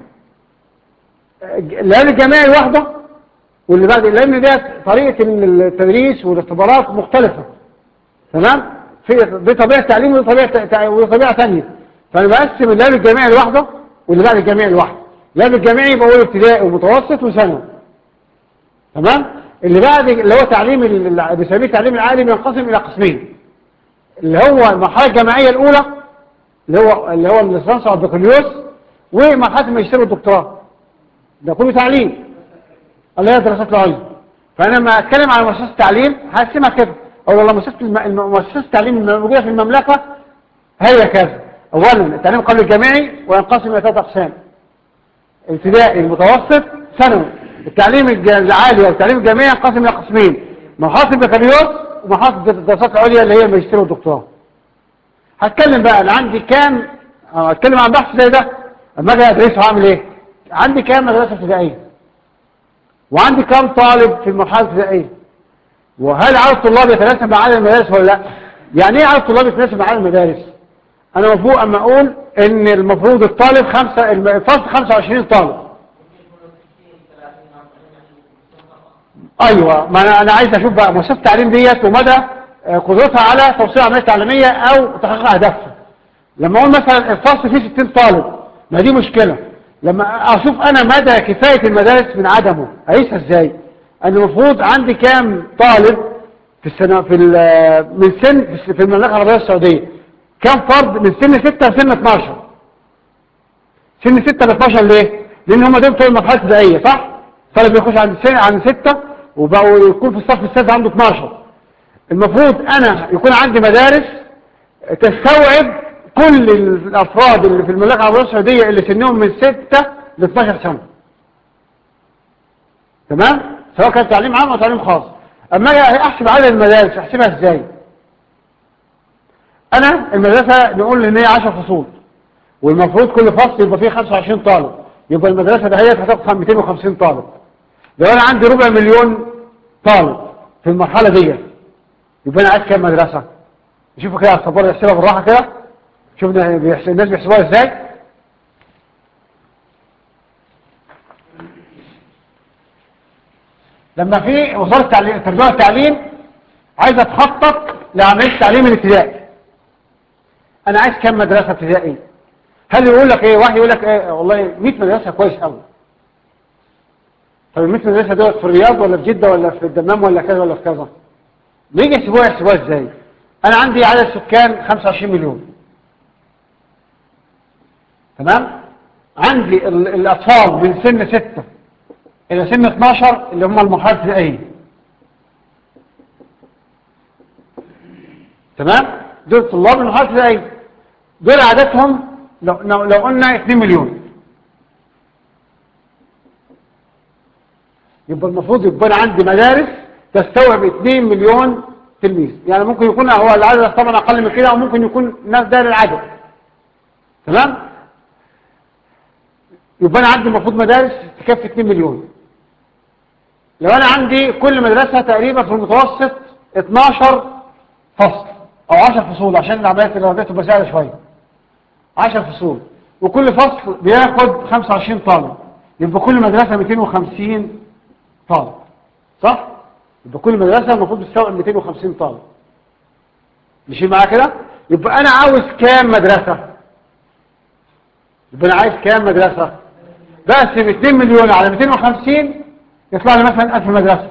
العلم الجامعي لوحده واللي بعد، لان ده طريقه التدريس والاختبارات مختلفه. تمام؟ في دي طبيعه تعليم ودي طبيعه ودي طبيعه ثانيه. فانا بقسم العلم الجامعي لوحده واللي بعد الجامعي لوحده. العلم الجامعي بقول ابتدائي ومتوسط وثانوي. تمام؟ اللي بعد اللي هو تعليم اللي بيسميه التعليم العالي بينقسم الى قسمين: اللي هو المرحله الجامعيه الاولى اللي هو اللي هو الليسانس او البكالوريوس، ومرحله الماجستير والدكتوراه. ده كله تعليم اللي هي الدراسات العليا. فانا لما اتكلم عن مؤسسات التعليم هقسمها كده: او والله مؤسسات مؤسسات التعليم الموجوده في المملكه هي كذا. اولا التعليم قبل الجامعي وينقسم الى ثلاث اقسام: ابتدائي، المتوسط، ثانوي. التعليم العالي والتعليم الجامعي ينقسم الى قسمين: مرحله البكالوريوس ومرحله الدراسات العليا اللي هي الماجستير والدكتوراه. هتكلم بقى انا عندي كام، هتكلم عن بحث زي ده اما اجي ادرسه هعمل ايه. عندي كام مدرسه ابتدائيه وعندي كام طالب في المرحله الابتدائيه، وهل عدد الطلاب يتناسب مع عدد المدارس ولا لا؟ يعني ايه عدد الطلاب يتناسب مع عدد المدارس؟ انا مفروض اما اقول ان المفروض الطالب خمسة الفصل خمسة وعشرين طالب. ايوه، ما انا انا عايز اشوف بقى مؤسسه التعليم ديت ومدى قدرتها على توصيل العمليه التعليميه او تحقيق اهدافها. لما اقول مثلا الفصل فيه ستين طالب، ما دي مشكله. لما اشوف انا مدى كفايه المدارس من عدمه اقيسها ازاي؟ انا المفروض عندي كام طالب في السنه في من سن في المملكه العربيه السعوديه، كام فرد من سن ستة لسن اتناشر. سن ستة ل اتناشر ليه؟ لان هم دول بتوع المرحله الابتدائيه، صح؟ طالب بيخش عند سن عند ستة وبقوا يكون في الصف السادس عنده اتناشر. المفروض انا يكون عندي مدارس تستوعب كل الافراد اللي في المملكه العربيه السعوديه اللي سنهم من ستة ل اتناشر سنه. تمام؟ سواء كان تعليم عام او تعليم خاص. اما اجي احسب عدد المدارس احسبها ازاي؟ انا المدرسه نقول ان هي عشر فصول والمفروض كل فصل يبقى فيه خمسة وعشرين طالب، يبقى المدرسه دهيت هتاخد مئتين وخمسين طالب. لو انا عندي ربع مليون طالب في المرحله ديت يبقى انا عايز كام مدرسه؟ شوفوا كده الصبار يحسبها بالراحه كده. شوف الناس بيحسبوها ازاي. لما في وزاره التعليم التربيه والتعليم عايزه تخطط لعمليه التعليم الابتدائي، انا عايز كام مدرسه ابتدائيه؟ هل يقول لك ايه؟ واحد يقول لك ايه والله مئة مدرسه كويس قوي. طب ال مئة مدرسه دول في الرياض ولا في جده ولا في الدمام ولا كذا ولا في كذا؟ بيجي يحسبوها يحسبوها ازاي؟ انا عندي عدد سكان خمسة وعشرين مليون. تمام؟ عندي الاطفال من سن ستة الى سن اتناشر اللي هم المرحله الابتدائيه. تمام؟ دول طلاب المرحله الابتدائيه، دول عددهم لو لو قلنا اتنين مليون. يبقى المفروض يبقى عندي مدارس تستوعب اتنين مليون تلميذ. يعني ممكن يكون هو العدد طبعا اقل من كده او ممكن يكون نفس ده العدد. تمام؟ يبقى انا عندي المفروض مدارس تكفي اتنين مليون. لو انا عندي كل مدرسه تقريبا في المتوسط اتناشر فصل او عشر فصول عشان العمليات الرياضيه تبقى سهله شويه. عشر فصول وكل فصل بياخد خمسة وعشرين طالب، يبقى كل مدرسه مئتين وخمسين طالب، صح؟ يبقى كل مدرسه المفروض تستوعب مئتين وخمسين طالب. ماشي معايا كده؟ يبقى انا عاوز كام مدرسه؟ يبقى انا عايز كام مدرسة؟ بقسم اتنين مليون على مئتين وخمسين يطلع لي مثلا ألف مدرسة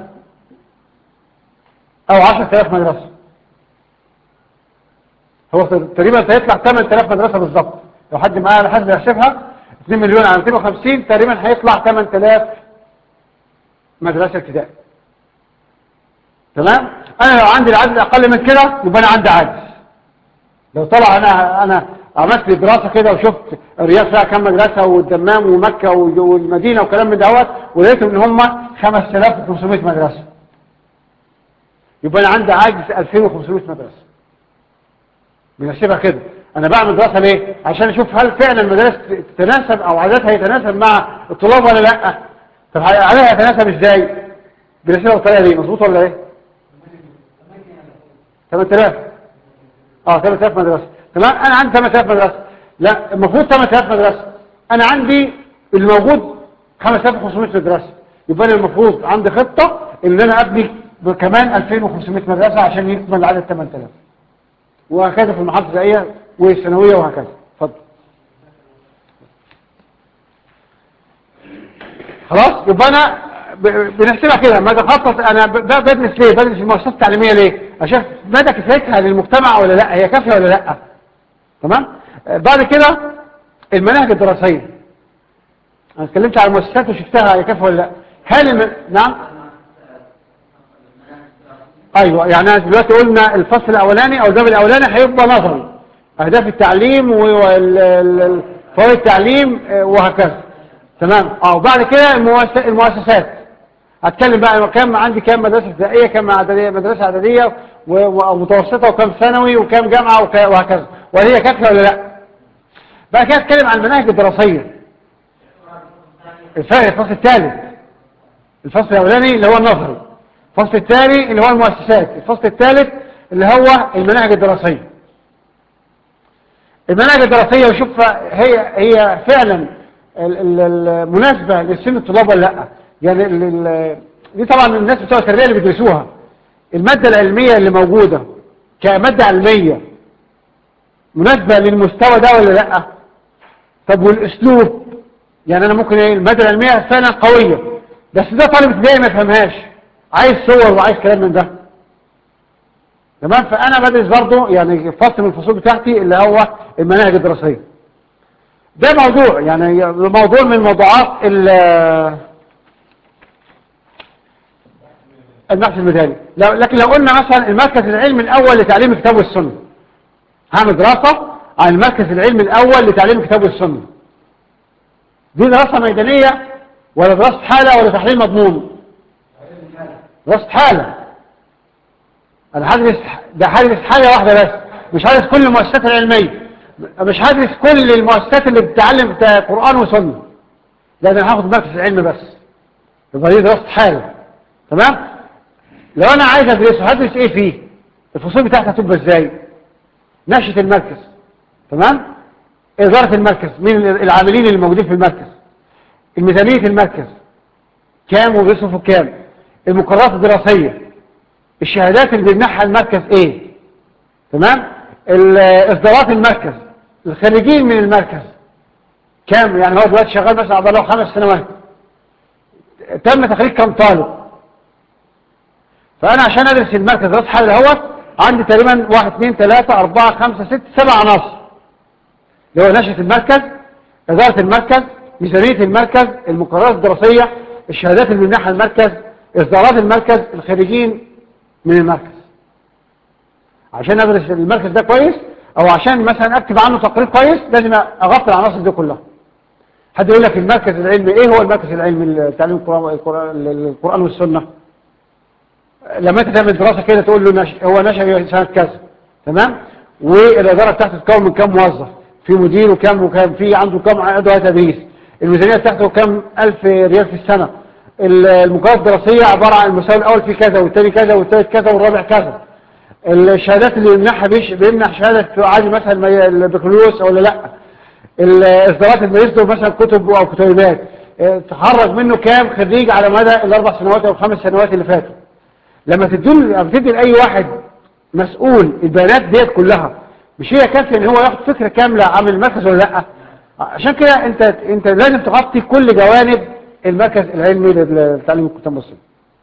او عشرة آلاف مدرسة. هو تقريبا هيطلع ثمانية آلاف مدرسة بالظبط لو حد معايا على حد يحسبها. اتنين مليون على مئتين وخمسين تقريبا هيطلع ثمانية آلاف مدرسة ابتدائي. تمام. انا لو عندي العدد اقل من كده يبقى انا عندي عجز. لو طلع انا انا عملت لي دراسه كده وشفت الرياض فيها كام مدرسه والدمام ومكه والمدينه وكلام من دوت ولقيتهم ان هم خمسة آلاف وخمسمائة مدرسه يبقى انا عندي عجز ألفين وخمسمائة مدرسه. بنحسبها كده. انا بعمل دراسه ليه؟ عشان اشوف هل فعلا المدارس تتناسب او عددها يتناسب مع الطلاب ولا لا. طب عددها يتناسب ازاي؟ بنحسبها بالطريقه دي. مظبوط ولا ايه؟ ثمانية آلاف. اه ثمانية آلاف مدرسه. تمام. انا عندي ثمانية آلاف مدرسه. لا المفروض ثمانية آلاف مدرسه. انا عندي الموجود خمسة آلاف وخمسمائة مدرسه. يبقى انا المفروض عندي خطه ان انا ابني كمان ألفين وخمسمائة مدرسه عشان يكمل العدد ثمانية آلاف. وهكذا في المحافظه الابتدائيه والثانويه وهكذا. اتفضل. خلاص. يبقى انا بنحسبها كده. ما بخطط انا بدرس ليه؟ بدرس المؤسسات التعليميه ليه؟ عشان مدى كفايتها للمجتمع ولا لا، هي كافيه ولا لا. تمام. بعد كده المناهج الدراسيه. انا اتكلمت على المؤسسات وشفتها هي كافيه ولا لا. هل الم... نعم. ايوه يعني دلوقتي قلنا الفصل الاولاني او الباب الاولاني هيبقى نظري، اهداف التعليم وفوائد التعليم وهكذا. تمام. اه وبعد كده المؤسسات هتكلم بقى كم عندي، كم مدرسه ابتدائيه، كم اعداديه، مدرسه اعداديه ومتوسطه، وكم ثانوي، وكم جامعه وهكذا، وهي كافيه ولا لا. بقى كده اتكلم عن المناهج الدراسيه. الفصل الثالث. الفصل الاولاني اللي هو النظري، الفصل الثاني اللي هو المؤسسات، الفصل الثالث اللي هو المناهج الدراسيه. المناهج الدراسيه وشوف هي هي فعلا المناسبه لسن الطلاب ولا لا. يعني دي طبعا الناس بتوع التربيه اللي بيدرسوها الماده العلميه اللي موجوده كماده علميه مناسبه للمستوى ده ولا لا. طب والاسلوب، يعني انا ممكن ايه الماده العلميه فعلا قويه بس ده طالب ابتدائي ما يفهمهاش، عايز صور وعايز كلام من ده. تمام. فانا بدرس برضه يعني فصل من الفصول بتاعتي اللي هو المناهج الدراسيه. ده موضوع يعني موضوع من موضوعات البحث المثالي. لكن لو قلنا مثلا المركز العلمي الاول لتعليم الكتاب والسنه، هعمل دراسه عن المركز العلمي الاول لتعليم الكتاب والسنه. دي دراسه ميدانيه ولا دراسه حاله ولا تحليل مضمون؟ دراسه حاله. انا هدرس ده هدرس حاجه واحده بس، مش هدرس كل المؤسسات العلميه، مش هدرس كل المؤسسات اللي بتتعلم قرآن وسنه، لا ده انا هاخد المركز العلمي بس. يبقى دي دراسه حاله. تمام. لو انا عايز ادرسه هدرس ايه فيه؟ الفصول بتاعتها هتبقى ازاي؟ نشأة المركز. تمام. اداره المركز، مين العاملين اللي موجودين في المركز، الميزانيه المركز كام وبيصرفوا كام، المقررات الدراسيه، الشهادات اللي بيمنحها المركز ايه. تمام. اصدارات المركز، الخريجين من المركز كام، يعني هو دلوقتي شغال مثلا عبر له خمس سنوات تم تخريج كم طالب. فانا عشان ادرس المركز راس حال اهوت عندي تقريبا واحد اثنين ثلاثة أربعة خمسة ستة سبع عناصر اللي هو نشأة المركز، اداره المركز، ميزانيه المركز، المقررات الدراسيه، الشهادات اللي بيمنحها المركز، اصدارات المركز، الخريجين من المركز. عشان ادرس المركز ده كويس او عشان مثلا اكتب عنه تقرير كويس لازم اغطي العناصر دي كلها. حد يقول لك المركز العلمي ايه هو المركز العلمي لتعليم القرآن, القرآن والسنة؟ لما انت تعمل دراسة كده تقول له نش... هو نشأ سنة كذا. تمام. والادارة بتاعته تتكون من كام موظف، في مدير وكم وكم في عنده كم عضو تدريس، الميزانية بتاعته كم ألف ريال في السنة، المقررات الدراسية عبارة عن المستوى الاول في كذا والثاني كذا والثالث كذا والرابع كذا، الشهادات اللي يمنحها بيمنح شهادة عادي مثلا البكالوريوس ولا لا، الاصدارات اللي بيصدر مثلا كتب او كتيبات تخرج منه كام خريج على مدى الاربع سنوات او الخمس سنوات اللي فاتوا. لما تدون بتدي لاي واحد مسؤول البيانات ديت كلها مش هي كافيه ان هو ياخد فكره كامله عن المركز ولا لا؟ عشان كده انت انت لازم تغطي كل جوانب المركز العلمي للتعليم الكتاب المصري.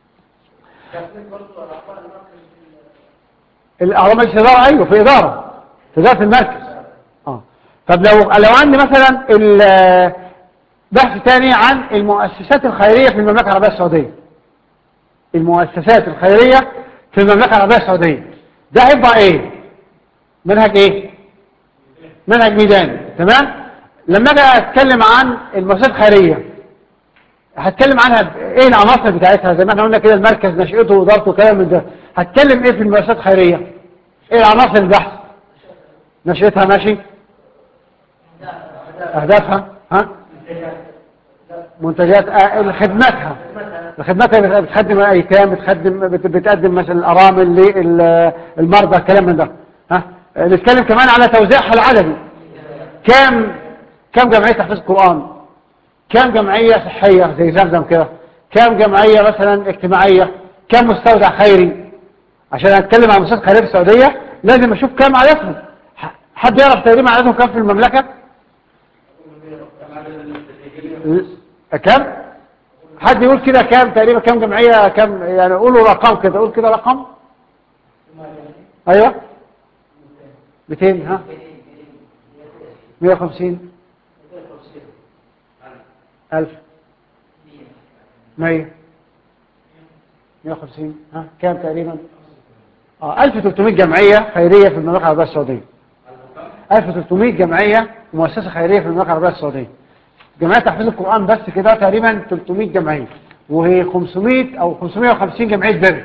الاعضاء مجلس الاداره، ايوه في اداره في اداره المركز. اه طب لو لو عندي مثلا بحث تاني عن المؤسسات الخيريه في المملكه العربيه السعوديه، المؤسسات الخيريه في المملكه العربيه السعوديه، ده هيبقى ايه؟ منهج ايه؟ منهج ميداني. تمام. لما اجي اتكلم عن المؤسسات الخيريه هتكلم عنها ايه العناصر بتاعتها، زي ما احنا قلنا كده، المركز نشأته وادارته وكلام من ده. هتكلم ايه في المؤسسات الخيريه؟ ايه العناصر البحث؟ نشأتها ماشي، اهدافها، ها، منتجات، آه، خدماتها، خدماتها بتخدم الايتام، بتخدم بت- بتقدم مثلا الارامل للمرضى، الكلام من ده. ها، نتكلم كمان على توزيعها العددي. كام كام جمعيه تحفيظ القران؟ كام جمعيه صحيه زي زمزم كده؟ كام جمعيه مثلا اجتماعيه؟ كام مستودع خيري؟ عشان اتكلم عن مؤسسات خيريه في السعوديه لازم اشوف كام عددهم. ح- حد يعرف تقريبا عددهم كام في المملكه؟ كام؟ حد يقول كده كام تقريبا، كام جمعيه، كام يعني؟ قولوا رقم كده، قول كده رقم. ايوه مئتين، ها، مئة وخمسين، ألف، مئة، مئة وخمسين، ها، كام تقريبا؟ اه ألف وثلاثمئة جمعيه خيريه في المملكه العربيه السعوديه. ألف وثلاثمئة جمعيه مؤسسه خيريه في المملكه العربيه السعوديه. جمعيه تحفيظ القران بس كده تقريبا ثلاثمئة جمعيه، وهي خمسمئة او خمسمئة وخمسين جمعيه بر.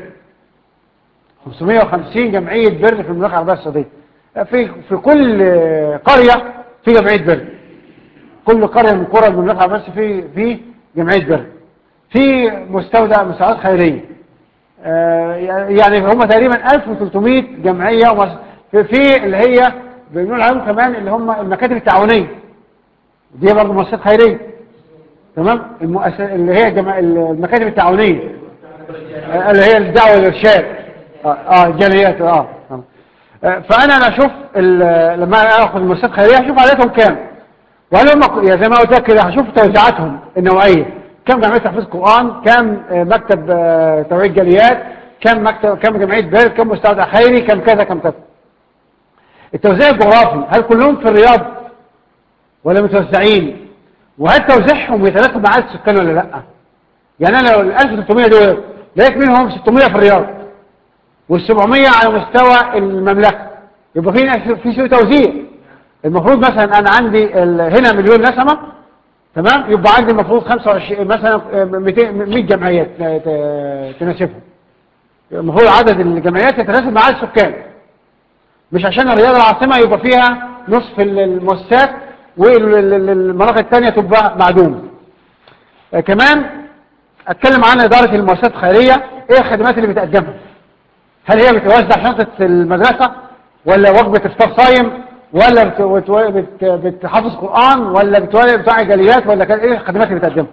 خمسمئة وخمسين جمعيه بر في المملكه العربيه السعوديه. في في كل قريه في جمعيه بر. كل قريه من قرى المملكه العربيه السعوديه في في جمعيه بر. في مستودع مساعدات خيريه. آه، يعني هم تقريبا ألف وثلاثمئة جمعيه ومس- في, في اللي هي بنقول عليهم كمان اللي هم المكاتب التعاونيه، دي برضه مؤسسات خيريه. تمام. المؤسسه اللي هي جما... المكاتب التعاونيه، آه، اللي هي الدعوه والارشاد، اه اه الجاليات، اه آه. آه، فانا انا اشوف ال- لما اخذ المؤسسات الخيريه اشوف عددهم كام، وهل هم يعني زي ما قلت لك كده هشوف توزيعاتهم النوعيه. كم جمعيه تحفيظ قران، كم آه، مكتب آه، توعيه جاليات، كم مكتب، كم جمعيه بر، كم مستودع خيري، كم كذا كم كذا. التوزيع الجغرافي، هل كلهم في الرياض ولا متوزعين؟ وهل توزيعهم يتناسب مع عدد السكان ولا لا؟ يعني انا لو ال ألف وثلاثمئة دول لقيت منهم ستمئة في الرياض وال700 على مستوى المملكه، يبقى في في سوء توزيع. المفروض مثلا انا عندي ال- هنا مليون نسمه، تمام، يبقى عندي المفروض خمسة وعشرين مثلا مئتين مئة جمعيه ت- ت- تناسبهم. المفروض عدد الجمعيات يتناسب مع عدد السكان، مش عشان الرياض العاصمه يبقى فيها نصف المؤسسات والمناطق الثانيه تبقى معدومه. آه، كمان اتكلم عن اداره المؤسسات الخيريه. ايه الخدمات اللي بتقدمها؟ هل هي بتوزع شنطه المدرسه، ولا وجبه افطار صايم، ولا بت- بت- بت- بتحفظ قران، ولا بتوزع بتوع جاليات، ولا كذا؟ ايه الخدمات اللي بتقدمها؟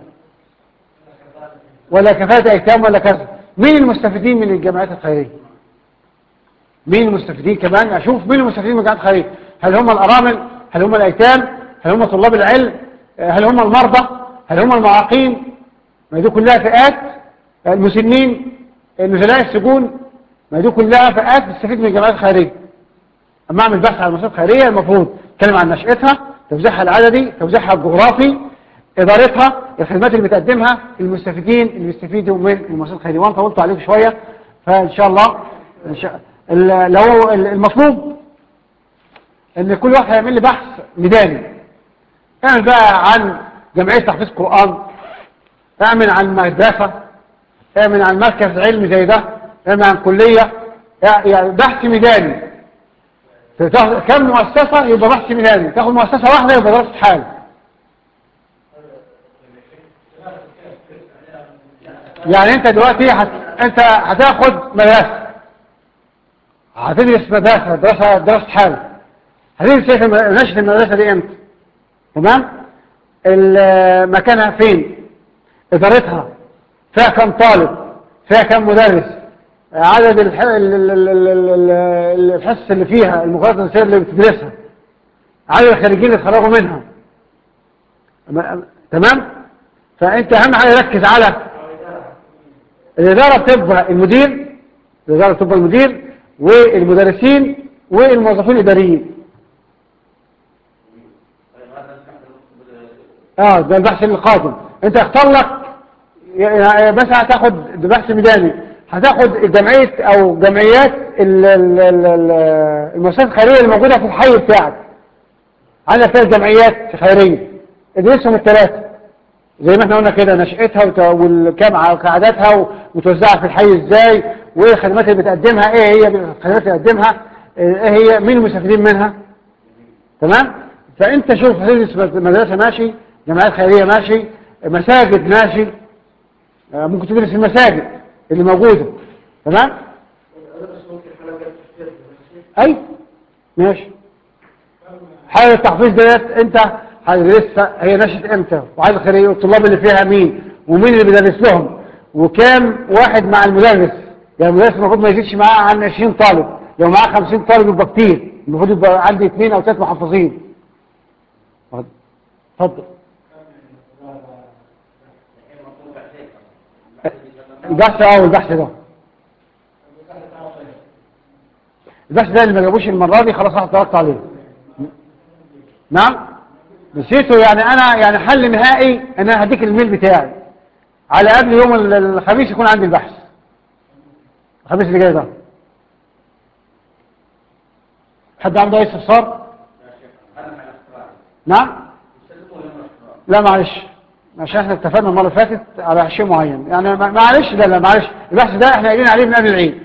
ولا كفاله ايتام، ولا كذا؟ مين المستفيدين من الجمعيات الخيريه؟ مين المستفيدين كمان؟ اشوف مين المستفيدين من الجمعيات الخيريه. هل هم الارامل؟ هل هم الايتام؟ هل هم طلاب العلم؟ هل هم المرضى؟ هل هم المعاقين؟ ما دي كلها فئات. المسنين، نزلاء السجون، ما دي كلها فئات بتستفيد من الجمعيات الخيريه. اما اعمل بحث عن المؤسسات الخيريه المفروض اتكلم عن نشاتها، توزيعها العددي، توزيعها الجغرافي، ادارتها، الخدمات اللي بتقدمها، المستفيدين اللي بيستفيدوا من المؤسسات الخيريه. وانا طولت عليكم شويه، فان شاء الله إن شاء ال- لو المطلوب ان كل واحد هيعمل لي بحث ميداني. اعمل بقى عن جمعيه تحفيظ قران، اعمل عن مدرسه، اعمل عن مركز علمي زي ده، اعمل عن كليه، يعني بحث ميداني. تاخد كم مؤسسه يبقى بحث ميداني، تاخد مؤسسه واحده يبقى دراسه حال. يعني انت دلوقتي هت... انت هتاخد مدرسه، هتدرس مدرسه دراسه دراسه حال، هتدرس ايه في الم- نشأة المدرسه دي امتى؟ تمام. ال- مكانها فين؟ ادارتها، فيها كم طالب، فيها كم مدرس، عدد الح... ال- ال- ال- ال- ال- الحصص اللي فيها، المقارنات النسائية اللي بتدرسها، عدد الخريجين اللي اتخرجوا منها، م- تمام. فانت اهم حاجه ركز على الاداره، بتبقى المدير، الاداره بتبقى المدير والمدرسين والموظفين الاداريين. اه ده البحث القادم. انت اختار لك يعني مثلا هتاخد بحث ميداني، هتاخد جمعيه او جمعيات ال- ال- ال- ال- المؤسسات الخيريه اللي موجوده في الحي بتاعك. عندك ثلاث جمعيات خيريه، ادرسهم الثلاثه زي ما احنا قلنا كده، نشأتها وت- والكام قاعداتها ومتوزعه في الحي ازاي، وايه الخدمات اللي بتقدمها، ايه هي الخدمات اللي بتقدمها، ايه هي، مين المستفيدين منها. تمام. فانت شوف، هتدرس مدرسه ماشي، جمعيات خيريه ماشي، مساجد ماشي، آه، ممكن تدرس المساجد اللي موجوده. تمام. اي ماشي. حاله التحفيظ ديت انت هتدرسها، هي نشأت امتى، وعايز خيريه، والطلاب اللي فيها مين، ومين اللي بيدرس لهم، وكام واحد مع المدرس. يعني المدرس المفروض ما يزيدش معاه عن عشرين طالب، لو معاه خمسين طالب يبقى كتير، المفروض يبقى عندي اثنين او ثلاث محفظين. اتفضل. البحث اه والبحث ده البحث ده اللي ما جابوش المره دي خلاص انا اتفرجت عليه. نعم نسيته. يعني انا يعني حل نهائي ان انا هديك الميل بتاعي على قبل يوم ال- الخميس يكون عندي البحث، الخميس اللي جاي ده. حد عنده اي استفسار؟ نعم. لا معلش، عشان احنا اتفقنا المره اللي فاتت على شيء معين، يعني ما- معلش. لا لا معلش، البحث ده احنا قايلين عليه من قبل العيد.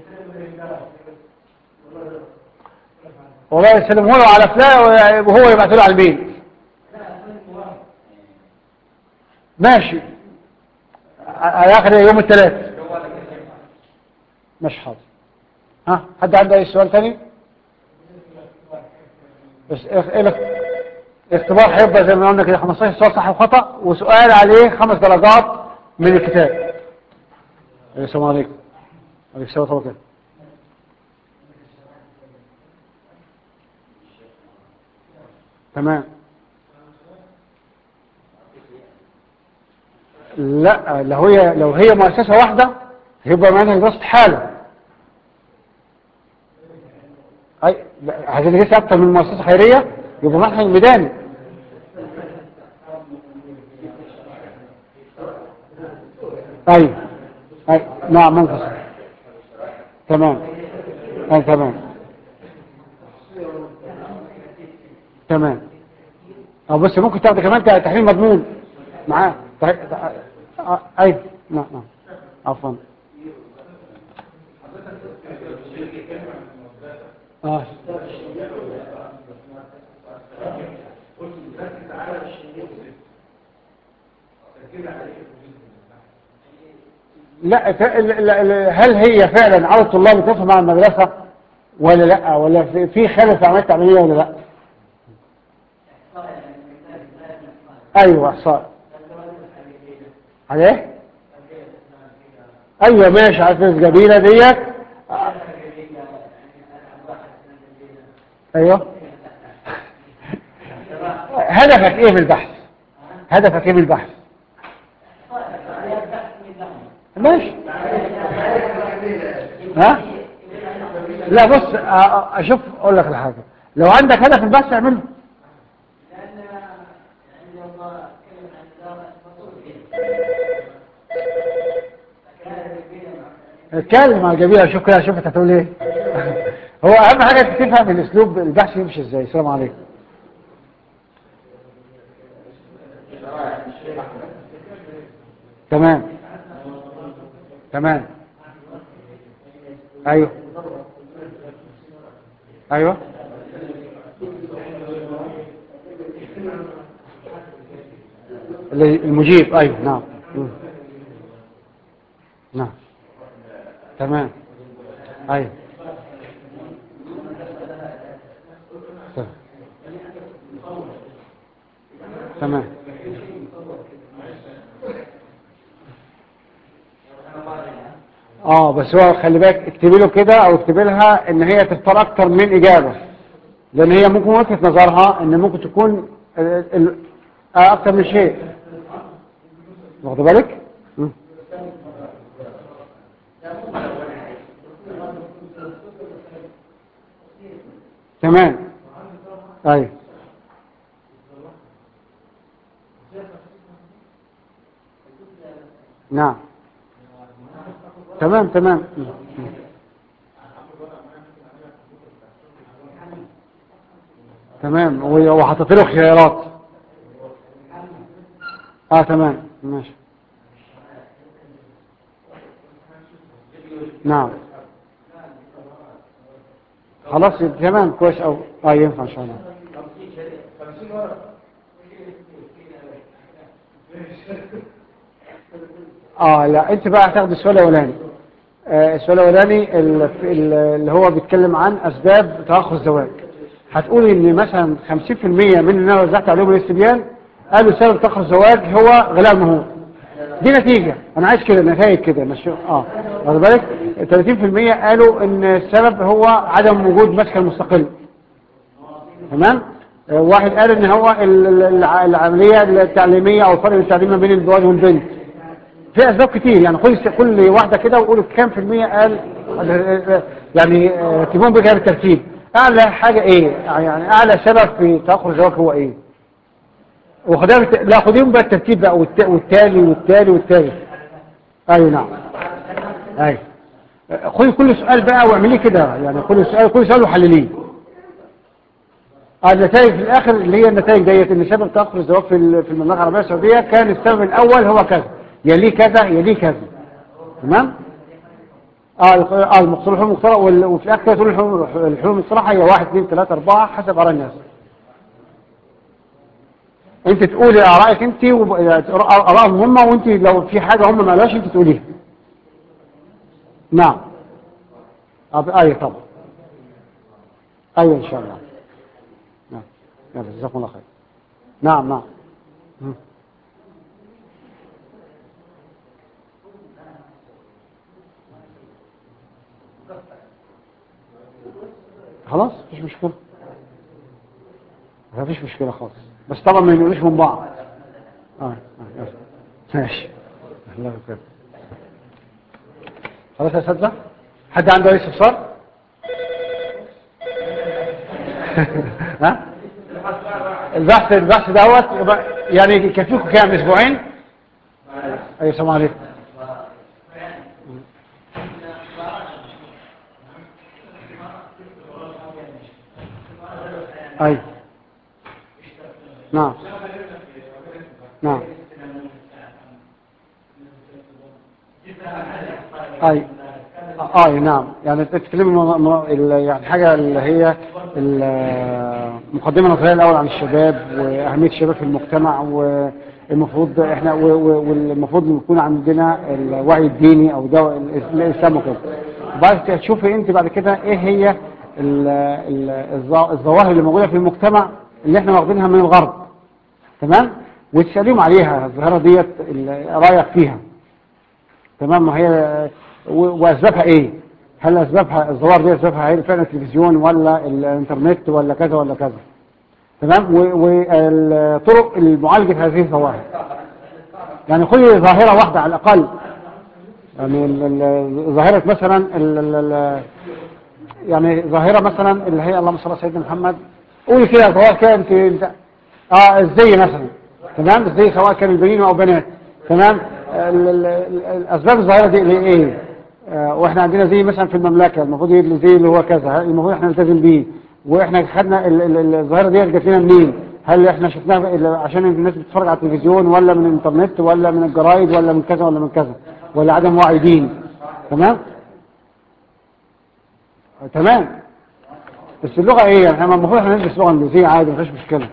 والله يسلمه له على فلان وهو يبعته له على البيت. ماشي. على اخر يوم الثلاث. مش حاضر. ها حد عنده اي سؤال تاني؟ بس اخ- اخ- اختبار هيبقى زي ما قلنا كده خمستاشر سؤال صح وخطأ، وسؤال عليه خمس درجات من الكتاب. السلام عليكم. عليكم السلام ورحمة الله. تمام. لا لو هي لو هي مؤسسة واحدة هيبقى معناها دراسة حالة. اي لا، هتدرس اكتر من مؤسسة خيرية يبقى منهج ميداني. اي اي نعم منفصل. تمام. اي تمام. تمام. او بس ممكن تاخد كمان تحليل مضمون معاه. تح- تح- آه، اي نعم نعم. عفوا. اه لا ف- ال- ال- هل هي فعلا عدد الطلاب يتفق مع المدرسة ولا لا، ولا في في خلل في عملية تعليمية ولا لا؟ ايوه احصاء. على ايه؟ ايوه ماشي، عارف الجميلة ديت. ايوه. هدفك ايه من البحث؟ هدفك ايه من البحث؟ ماشي. ها لا بص، أ- أ- اشوف اقول لك الحاجة، لو عندك هدف من البحث اعمله. اتكلم على جميلة، شوف كده، شوف انت هتقول ايه. هو اهم حاجة تفهم الاسلوب البحث يمشي ازاي. السلام عليكم. تمام. تمام. ايوه. ايوه. اللي- المجيب. ايوه نعم. مم. نعم. تمام. ايوه. تمام. تمام. اه بس هو خلي بالك، اكتبي له كده او اكتبي لها ان هي تختار اكتر من اجابه، لان هي ممكن وجهه نظرها ان ممكن تكون ال- ال- آه اكتر من شيء، واخد بالك؟ م. تمام. ايوه. نعم. تمام تمام. م. م. تمام، وحطيت له خيارات. اه تمام ماشي. نعم. خلاص تمام كويس أو اه ينفع ان شاء الله. اه لا، انت بقى هتاخد السؤال الاولاني. آه السؤال الاولاني ال- ال- اللي هو بيتكلم عن اسباب تاخر الزواج. هتقول ان مثلا خمسين في المية من اللي انا وزعت عليهم الاستبيان قالوا سبب تاخر الزواج هو غلاء المهور. دي نتيجة، انا عايز كده نتائج كده مش اه واخد بالك. ثلاثين في المية قالوا ان السبب هو عدم وجود مسكن مستقل. تمام. آه، واحد قال ان هو ال- ال- الع- العملية التعليمية او الفرق التعليمي ما بين الولد والبنت. في اسباب كتير يعني، كل كل واحدة كده وقولوا كام في المية قال. يعني آه، تجيبهم بقى بالترتيب. اعلى حاجة ايه يعني، اعلى سبب في تأخر الزواج هو ايه؟ وخدها بالت... لا خديهم بقى الترتيب بقى والت... والتالي والتالي والتالي. ايوه نعم. ايوه. آه، خدي كل سؤال بقى واعمليه كده يعني، كل سؤال كل سؤال وحلليه. آه، النتائج في الاخر اللي هي النتائج ديت ان سبب تاخر الزواج في ال- في المملكه العربيه السعوديه كان السبب الاول هو كذا، يليه كذا يليه كذا. تمام. اه الق- اه المقصود الحلول المقترحه وال- وفي الاخر تقول الحلول الحلول المقترحه هي واحد اثنين ثلاثه اربعه حسب اراء الناس. انت تقولي ارائك انت وارائهم هم، وانت لو في حاجه هم ما قالوهاش انت تقوليها. نعم. آه، ايوه طبعا. ايوه ان شاء الله. نعم. يلا جزاكم الله خير. نعم نعم. مم. خلاص مفيش مشكله. مفيش مشكله خالص، بس طبعا ما ينقلوش من بعض. اه اه يلا. ماشي. الله يكرمك. خلاص يا اساتذه، حد عنده اي استفسار؟ ها البحث البحث دوت يبقى- يعني يكفيكم كام اسبوعين؟ ايوه السلام عليكم. ايوه. نعم نعم. اي اه نعم، يعني تتكلم م- م- ال- يعني حاجه اللي هي ال- مقدمه نظريه الاول عن الشباب واهميه الشباب في المجتمع، والمفروض احنا و- و- والمفروض يكون عندنا الوعي الديني او ده الاسلام وكده. وبعد كده تشوفي انت بعد كده ايه هي ال- ال- الظا- الظواهر اللي موجوده في المجتمع اللي احنا واخدينها من الغرب. تمام. وتساليهم عليها الظاهره ديت ال- رايك فيها. تمام. ما هي و- واسبابها ايه؟ هل اسبابها الظواهر دي اسبابها هي فعلا التلفزيون ولا الانترنت ولا كذا ولا كذا؟ تمام. وطرق المعالجه هذه الظواهر، يعني كل ظاهره واحده على الاقل. يعني ال- ال- ظاهره مثلا ال- ال- ال- يعني ظاهره مثلا اللي هي اللهم صل على سيدنا محمد. قولي كده ظواهر كده انت انت اه الزي مثلا. تمام. الزي سواء كان البنين او بنات. تمام. ال- ال- ال- الاسباب الظاهره دي اللي ايه؟ آه، واحنا عندنا زي مثلا في المملكه المفروض يبقى زي اللي هو كذا، المفروض احنا نلتزم بيه. واحنا خدنا ال- ال- الظاهره دي جت لنا منين؟ هل احنا شفناها ال- عشان الناس بتتفرج على التلفزيون ولا من الانترنت ولا من الجرايد ولا من كذا ولا من كذا، ولا عدم وعي ديني؟ تمام. آه، تمام. بس اللغه ايه يعني؟ احنا المفروض احنا ندرس لغه انجليزيه عادي مفيش مشكله.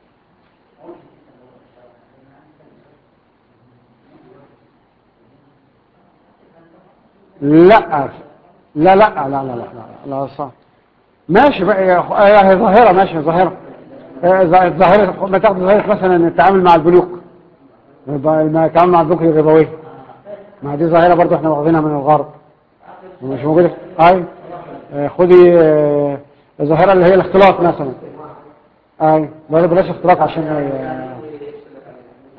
لا لا لا لا لا لا لا, لا صح. ماشي بقى يا أخو- آه، هي ظاهرة، ماشي ظاهرة. آه، ظا- ظاهرة ما تاخد ظاهرة مثلا التعامل مع البنوك، يبقى ما التعامل مع البنوك الربوية. ما دي ظاهرة برضو احنا واخدينها من الغرب مش موجودة. اي آه، خدي آه، الظاهرة اللي هي الاختلاط مثلا. اي بلاش بلاش اختلاط عشان آه،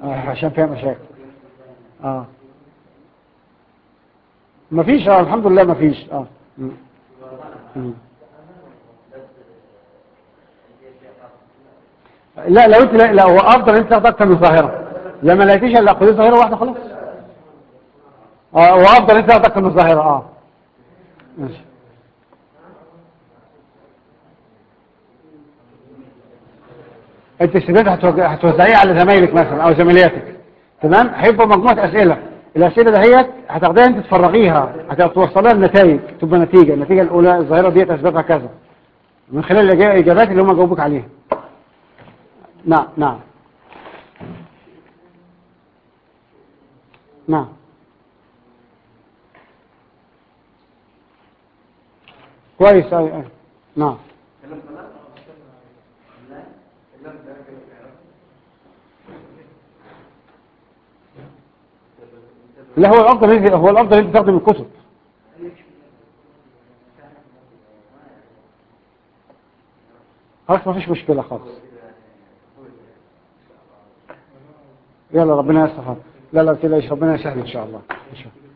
آه عشان فيها مشاكل. اه مفيش، اه الحمد لله مفيش. اه م. م. لا لو انت لا, لا هو افضل انت تاخد اكتر من ظاهره. لما لقيتيش الا خدي ظاهره واحده خلاص. اه هو افضل انت تاخد اكتر من ظاهره. اه ماشي. انت السبات هتوزعيه على زمايلك مثلا او زميلاتك، تمام؟ هيبقى مجموعه اسئله. الاسئله دهيت هتاخديها انت تفرغيها، هتوصليها لنتائج، تبقى نتيجه النتيجه الاولى الظاهره ديت اسبابها كذا من خلال الاجابات اللي هم جاوبوك عليها. نعم نعم نعم. كويس. اي اي نعم. لا هو الافضل، هو الافضل انت تاخده من الكتب. خلاص ما فيش مشكله خالص. يلا ربنا يستر. لا لا تلاقيش، ربنا يسهل ان شاء الله ان شاء الله.